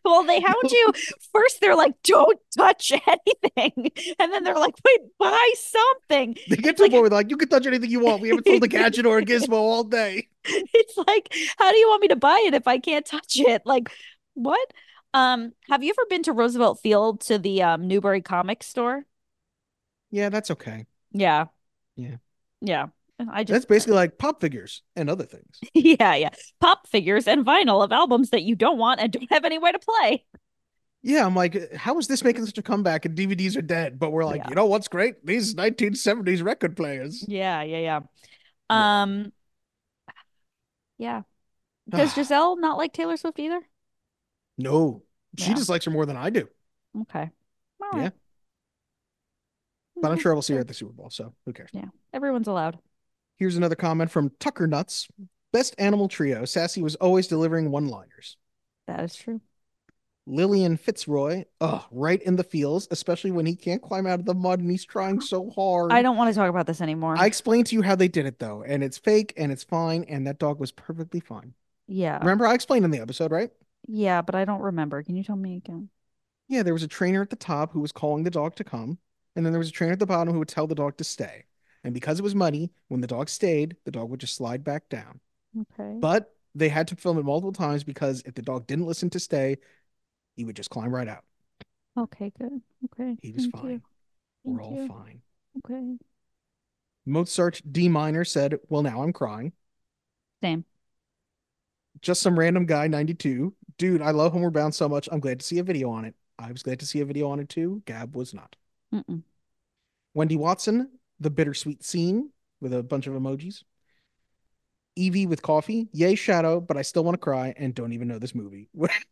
Well, they hound you. First, they're like, don't touch anything. And then they're like, wait, buy something. They get It's to a like, point where they're like, you can touch anything you want. We haven't sold a gadget or a gizmo all day. it's like, how do you want me to buy it if I can't touch it? Like, what? Um, have you ever been to Roosevelt Field to the um, Newbury Comics store? Yeah, that's okay. Yeah. Yeah. Yeah. I just That's basically like pop figures and other things. yeah, yeah. Pop figures and vinyl of albums that you don't want and don't have anywhere to play. Yeah, I'm like, how is this making such a comeback and D V Ds are dead? But we're like, Yeah. you know what's great? These nineteen seventies record players. Yeah, yeah, yeah. Um, yeah. Does Giselle not like Taylor Swift either? No, she Yeah. just likes her more than I do. Okay. All Yeah. right. But I'm Yeah, sure we'll see her sure. at the Super Bowl, so who cares? Yeah. Everyone's allowed. Here's another comment from Tucker Nuts. Best animal trio. Sassy was always delivering one-liners. That is true. Lillian Fitzroy. Oh, right in the feels, especially when he can't climb out of the mud and he's trying so hard. I don't want to talk about this anymore. I explained to you how they did it though, and it's fake and it's fine, and that dog was perfectly fine. Yeah. Remember, I explained in the episode, right? Yeah, but I don't remember. Can you tell me again? Yeah, there was a trainer at the top who was calling the dog to come, and then there was a trainer at the bottom who would tell the dog to stay. And because it was muddy, when the dog stayed, the dog would just slide back down. Okay. But they had to film it multiple times because if the dog didn't listen to stay, he would just climb right out. Okay, good. Okay. He was Thank fine. you. We're Thank all you. fine. Okay. Mozart D minor said, well, now I'm crying. Same. Just some random guy, ninety-two. Dude, I love Homeward Bound so much. I'm glad to see a video on it. I was glad to see a video on it too. Gab was not. Mm-mm. Wendy Watson, the bittersweet scene with a bunch of emojis. Evie with coffee. Yay, Shadow, but I still want to cry and don't even know this movie.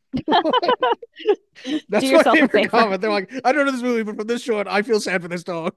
That's Do my yourself a favorite favor. comment. They're like, I don't know this movie, but from this short, I feel sad for this dog.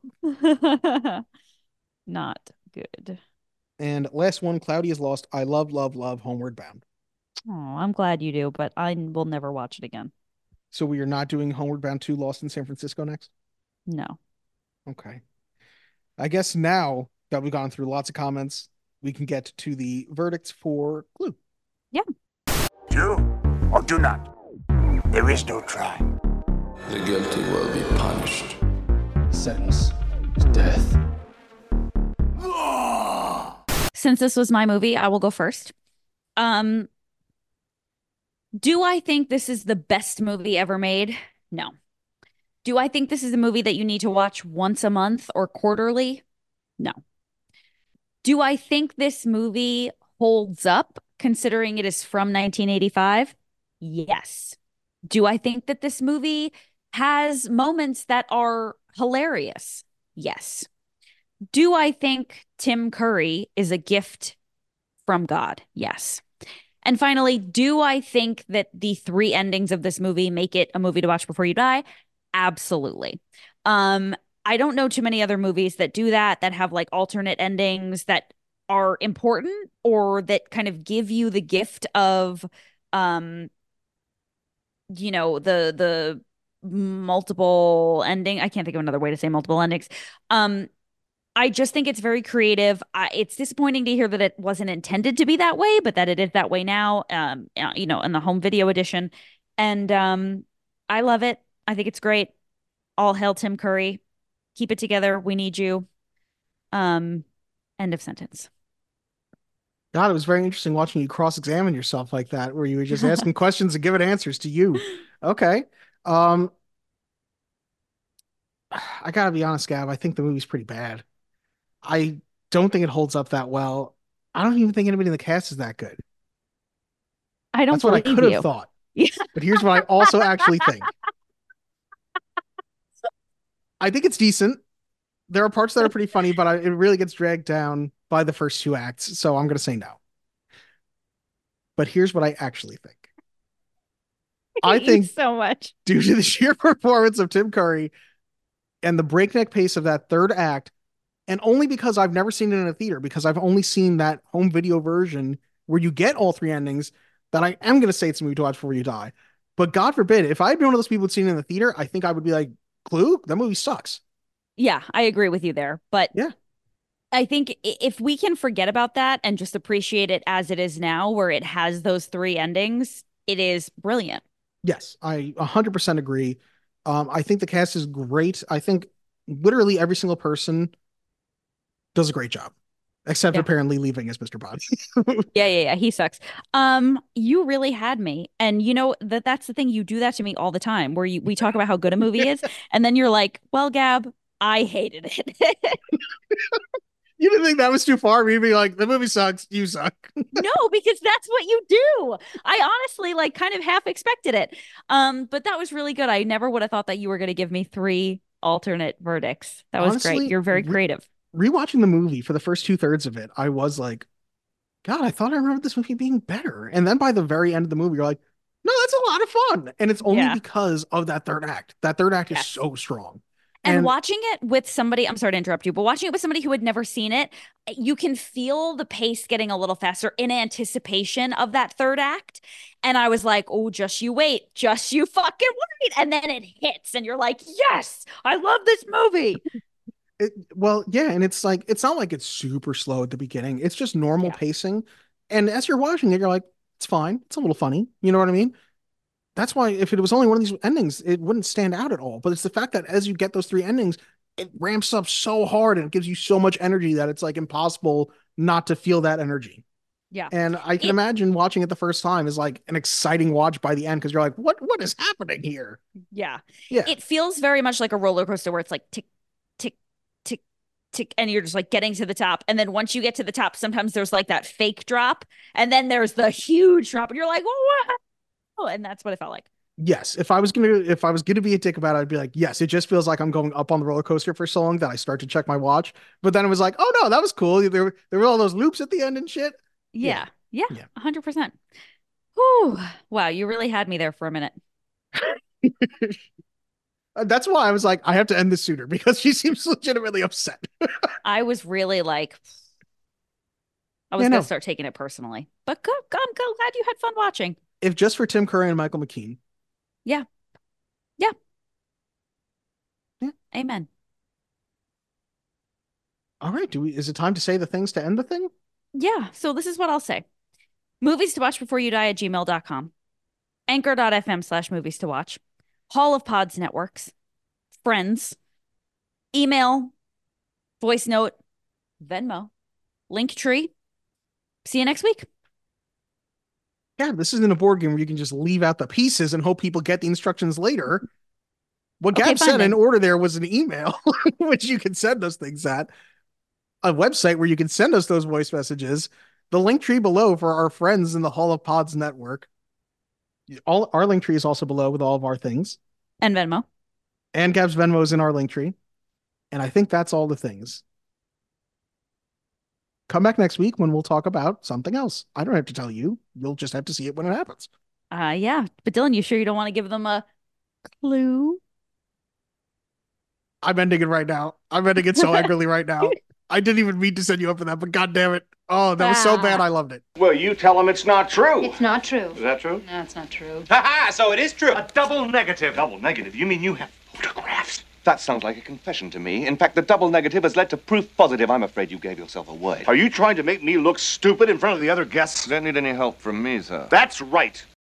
Not good. And last one, Cloudy is Lost. I love, love, love Homeward Bound. Oh, I'm glad you do, but I will never watch it again. So we are not doing Homeward Bound two Lost in San Francisco next? No. Okay. I guess now that we've gone through lots of comments, we can get to the verdicts for Clue. Yeah. Do or do not. There is no try. The guilty will be punished. Sentence is death. Since this was my movie, I will go first. Um, do I think this is the best movie ever made? No. Do I think this is a movie that you need to watch once a month or quarterly? No. Do I think this movie holds up considering it is from nineteen eighty-five? Yes. Do I think that this movie has moments that are hilarious? Yes. Do I think Tim Curry is a gift from God? Yes. And finally, do I think that the three endings of this movie make it a movie to watch before you die? Absolutely. Um, I don't know too many other movies that do that, that have like alternate endings that are important or that kind of give you the gift of, um, you know, the the multiple ending. I can't think of another way to say multiple endings. Um, I just think it's very creative. I, it's disappointing to hear that it wasn't intended to be that way, but that it is that way now. Um, uh, you know, in the home video edition, and um, I love it. I think it's great. All hail Tim Curry. Keep it together. We need you. Um, end of sentence. God, it was very interesting watching you cross-examine yourself like that, where you were just asking questions and giving answers to you. Okay. Um, I gotta be honest, Gab. I think the movie's pretty bad. I don't think it holds up that well. I don't even think anybody in the cast is that good. I don't That's what I believe could have you. thought. But here's what I also actually think. I think it's decent. There are parts that are pretty funny, but I, it really gets dragged down by the first two acts. So I'm going to say no. But here's what I actually think. I hate you think so much. due to the sheer performance of Tim Curry and the breakneck pace of that third act, and only because I've never seen it in a theater, because I've only seen that home video version where you get all three endings, that I am going to say it's a movie to watch before you die. But God forbid, if I'd been one of those people who'd seen it in the theater, I think I would be like, Clue? That movie sucks. Yeah, I agree with you there. But yeah, I think if we can forget about that and just appreciate it as it is now, where it has those three endings, it is brilliant. Yes, I one hundred percent agree. Um, I think the cast is great. I think literally every single person does a great job, except Yeah. apparently leaving as mister Bond. Yeah, yeah, yeah. He sucks. Um, you really had me. And you know that that's the thing. You do that to me all the time where you we talk about how good a movie is, and then you're like, well, Gab, I hated it. You didn't think that was too far? You'd be like, the movie sucks, you suck. No, because that's what you do. I honestly like kind of half expected it. Um, but that was really good. I never would have thought that you were going to give me three alternate verdicts. That was Honestly, great. You're very re- creative. Rewatching the movie for the first two thirds of it, I was like, God, I thought I remembered this movie being better. And then by the very end of the movie, you're like, no, that's a lot of fun. And it's only Yeah. because of that third act. That third act is Yes. so strong. And, And- watching it with somebody, I'm sorry to interrupt you, but watching it with somebody who had never seen it, you can feel the pace getting a little faster in anticipation of that third act. And I was like, oh, just you wait, just you fucking wait. And then it hits, and you're like, yes, I love this movie. It, well, yeah, and it's like it's not like it's super slow at the beginning. It's just normal Yeah. pacing. And as you're watching it, you're like, it's fine. It's a little funny. You know what I mean? That's why if it was only one of these endings, it wouldn't stand out at all. But it's the fact that as you get those three endings, it ramps up so hard and it gives you so much energy that it's like impossible not to feel that energy. Yeah. And I can It- imagine watching it the first time is like an exciting watch by the end because you're like, what what is happening here? Yeah. Yeah. It feels very much like a roller coaster where it's like tick, tick, tick, tick, and you're just like getting to the top. And then once you get to the top, sometimes there's like that fake drop, and then there's the huge drop, and you're like, what? Oh, and that's what it felt like. Yes, if I was gonna if I was gonna be a dick about it, I'd be like, yes, it just feels like I'm going up on the roller coaster for so long that I start to check my watch. But then it was like, oh no, that was cool. There, were- there were all those loops at the end and shit. Yeah. Yeah. Yeah. one hundred percent. Whew. Wow. You really had me there for a minute. Uh, That's why I was like, I have to end this sooner because she seems legitimately upset. I was really like, I was Yeah, going no. to start taking it personally. But good. I'm go- glad you had fun watching. If just for Tim Curry and Michael McKean. Yeah. Yeah. Yeah. Amen. All right, do we is it time to say the things to end the thing? Yeah. So this is what I'll say. Movies to watch before you die at gmail dot com. Anchor.fm slash movies to watch. Hall of Pods Networks. Friends. Email. Voice note. Venmo. Linktree. See you next week. Yeah, this isn't a board game where you can just leave out the pieces and hope people get the instructions later. What Okay, Gab fine said in then. order there was an email, which you can send those things at, a website where you can send us those voice messages, the link tree below for our friends in the Hall of Pods network. All our link tree is also below with all of our things. And Venmo. And Gab's Venmo is in our link tree. And I think that's all the things. Come back next week when we'll talk about something else. I don't have to tell you. You'll just have to see it when it happens. Uh, yeah. But Dylan, you sure you don't want to give them a clue? I'm ending it right now. I'm ending it so angrily right now. I didn't even mean to set you up for that, but god damn it. Oh, that was so bad. I loved it. Well, you tell them it's not true. It's not true. Is that true? No, it's not true. Ha ha! So it is true. A double negative. Double negative? You mean you have photographs? That sounds like a confession to me. In fact, the double negative has led to proof positive. I'm afraid you gave yourself away. Are you trying to make me look stupid in front of the other guests? Don't need any help from me, sir. That's right.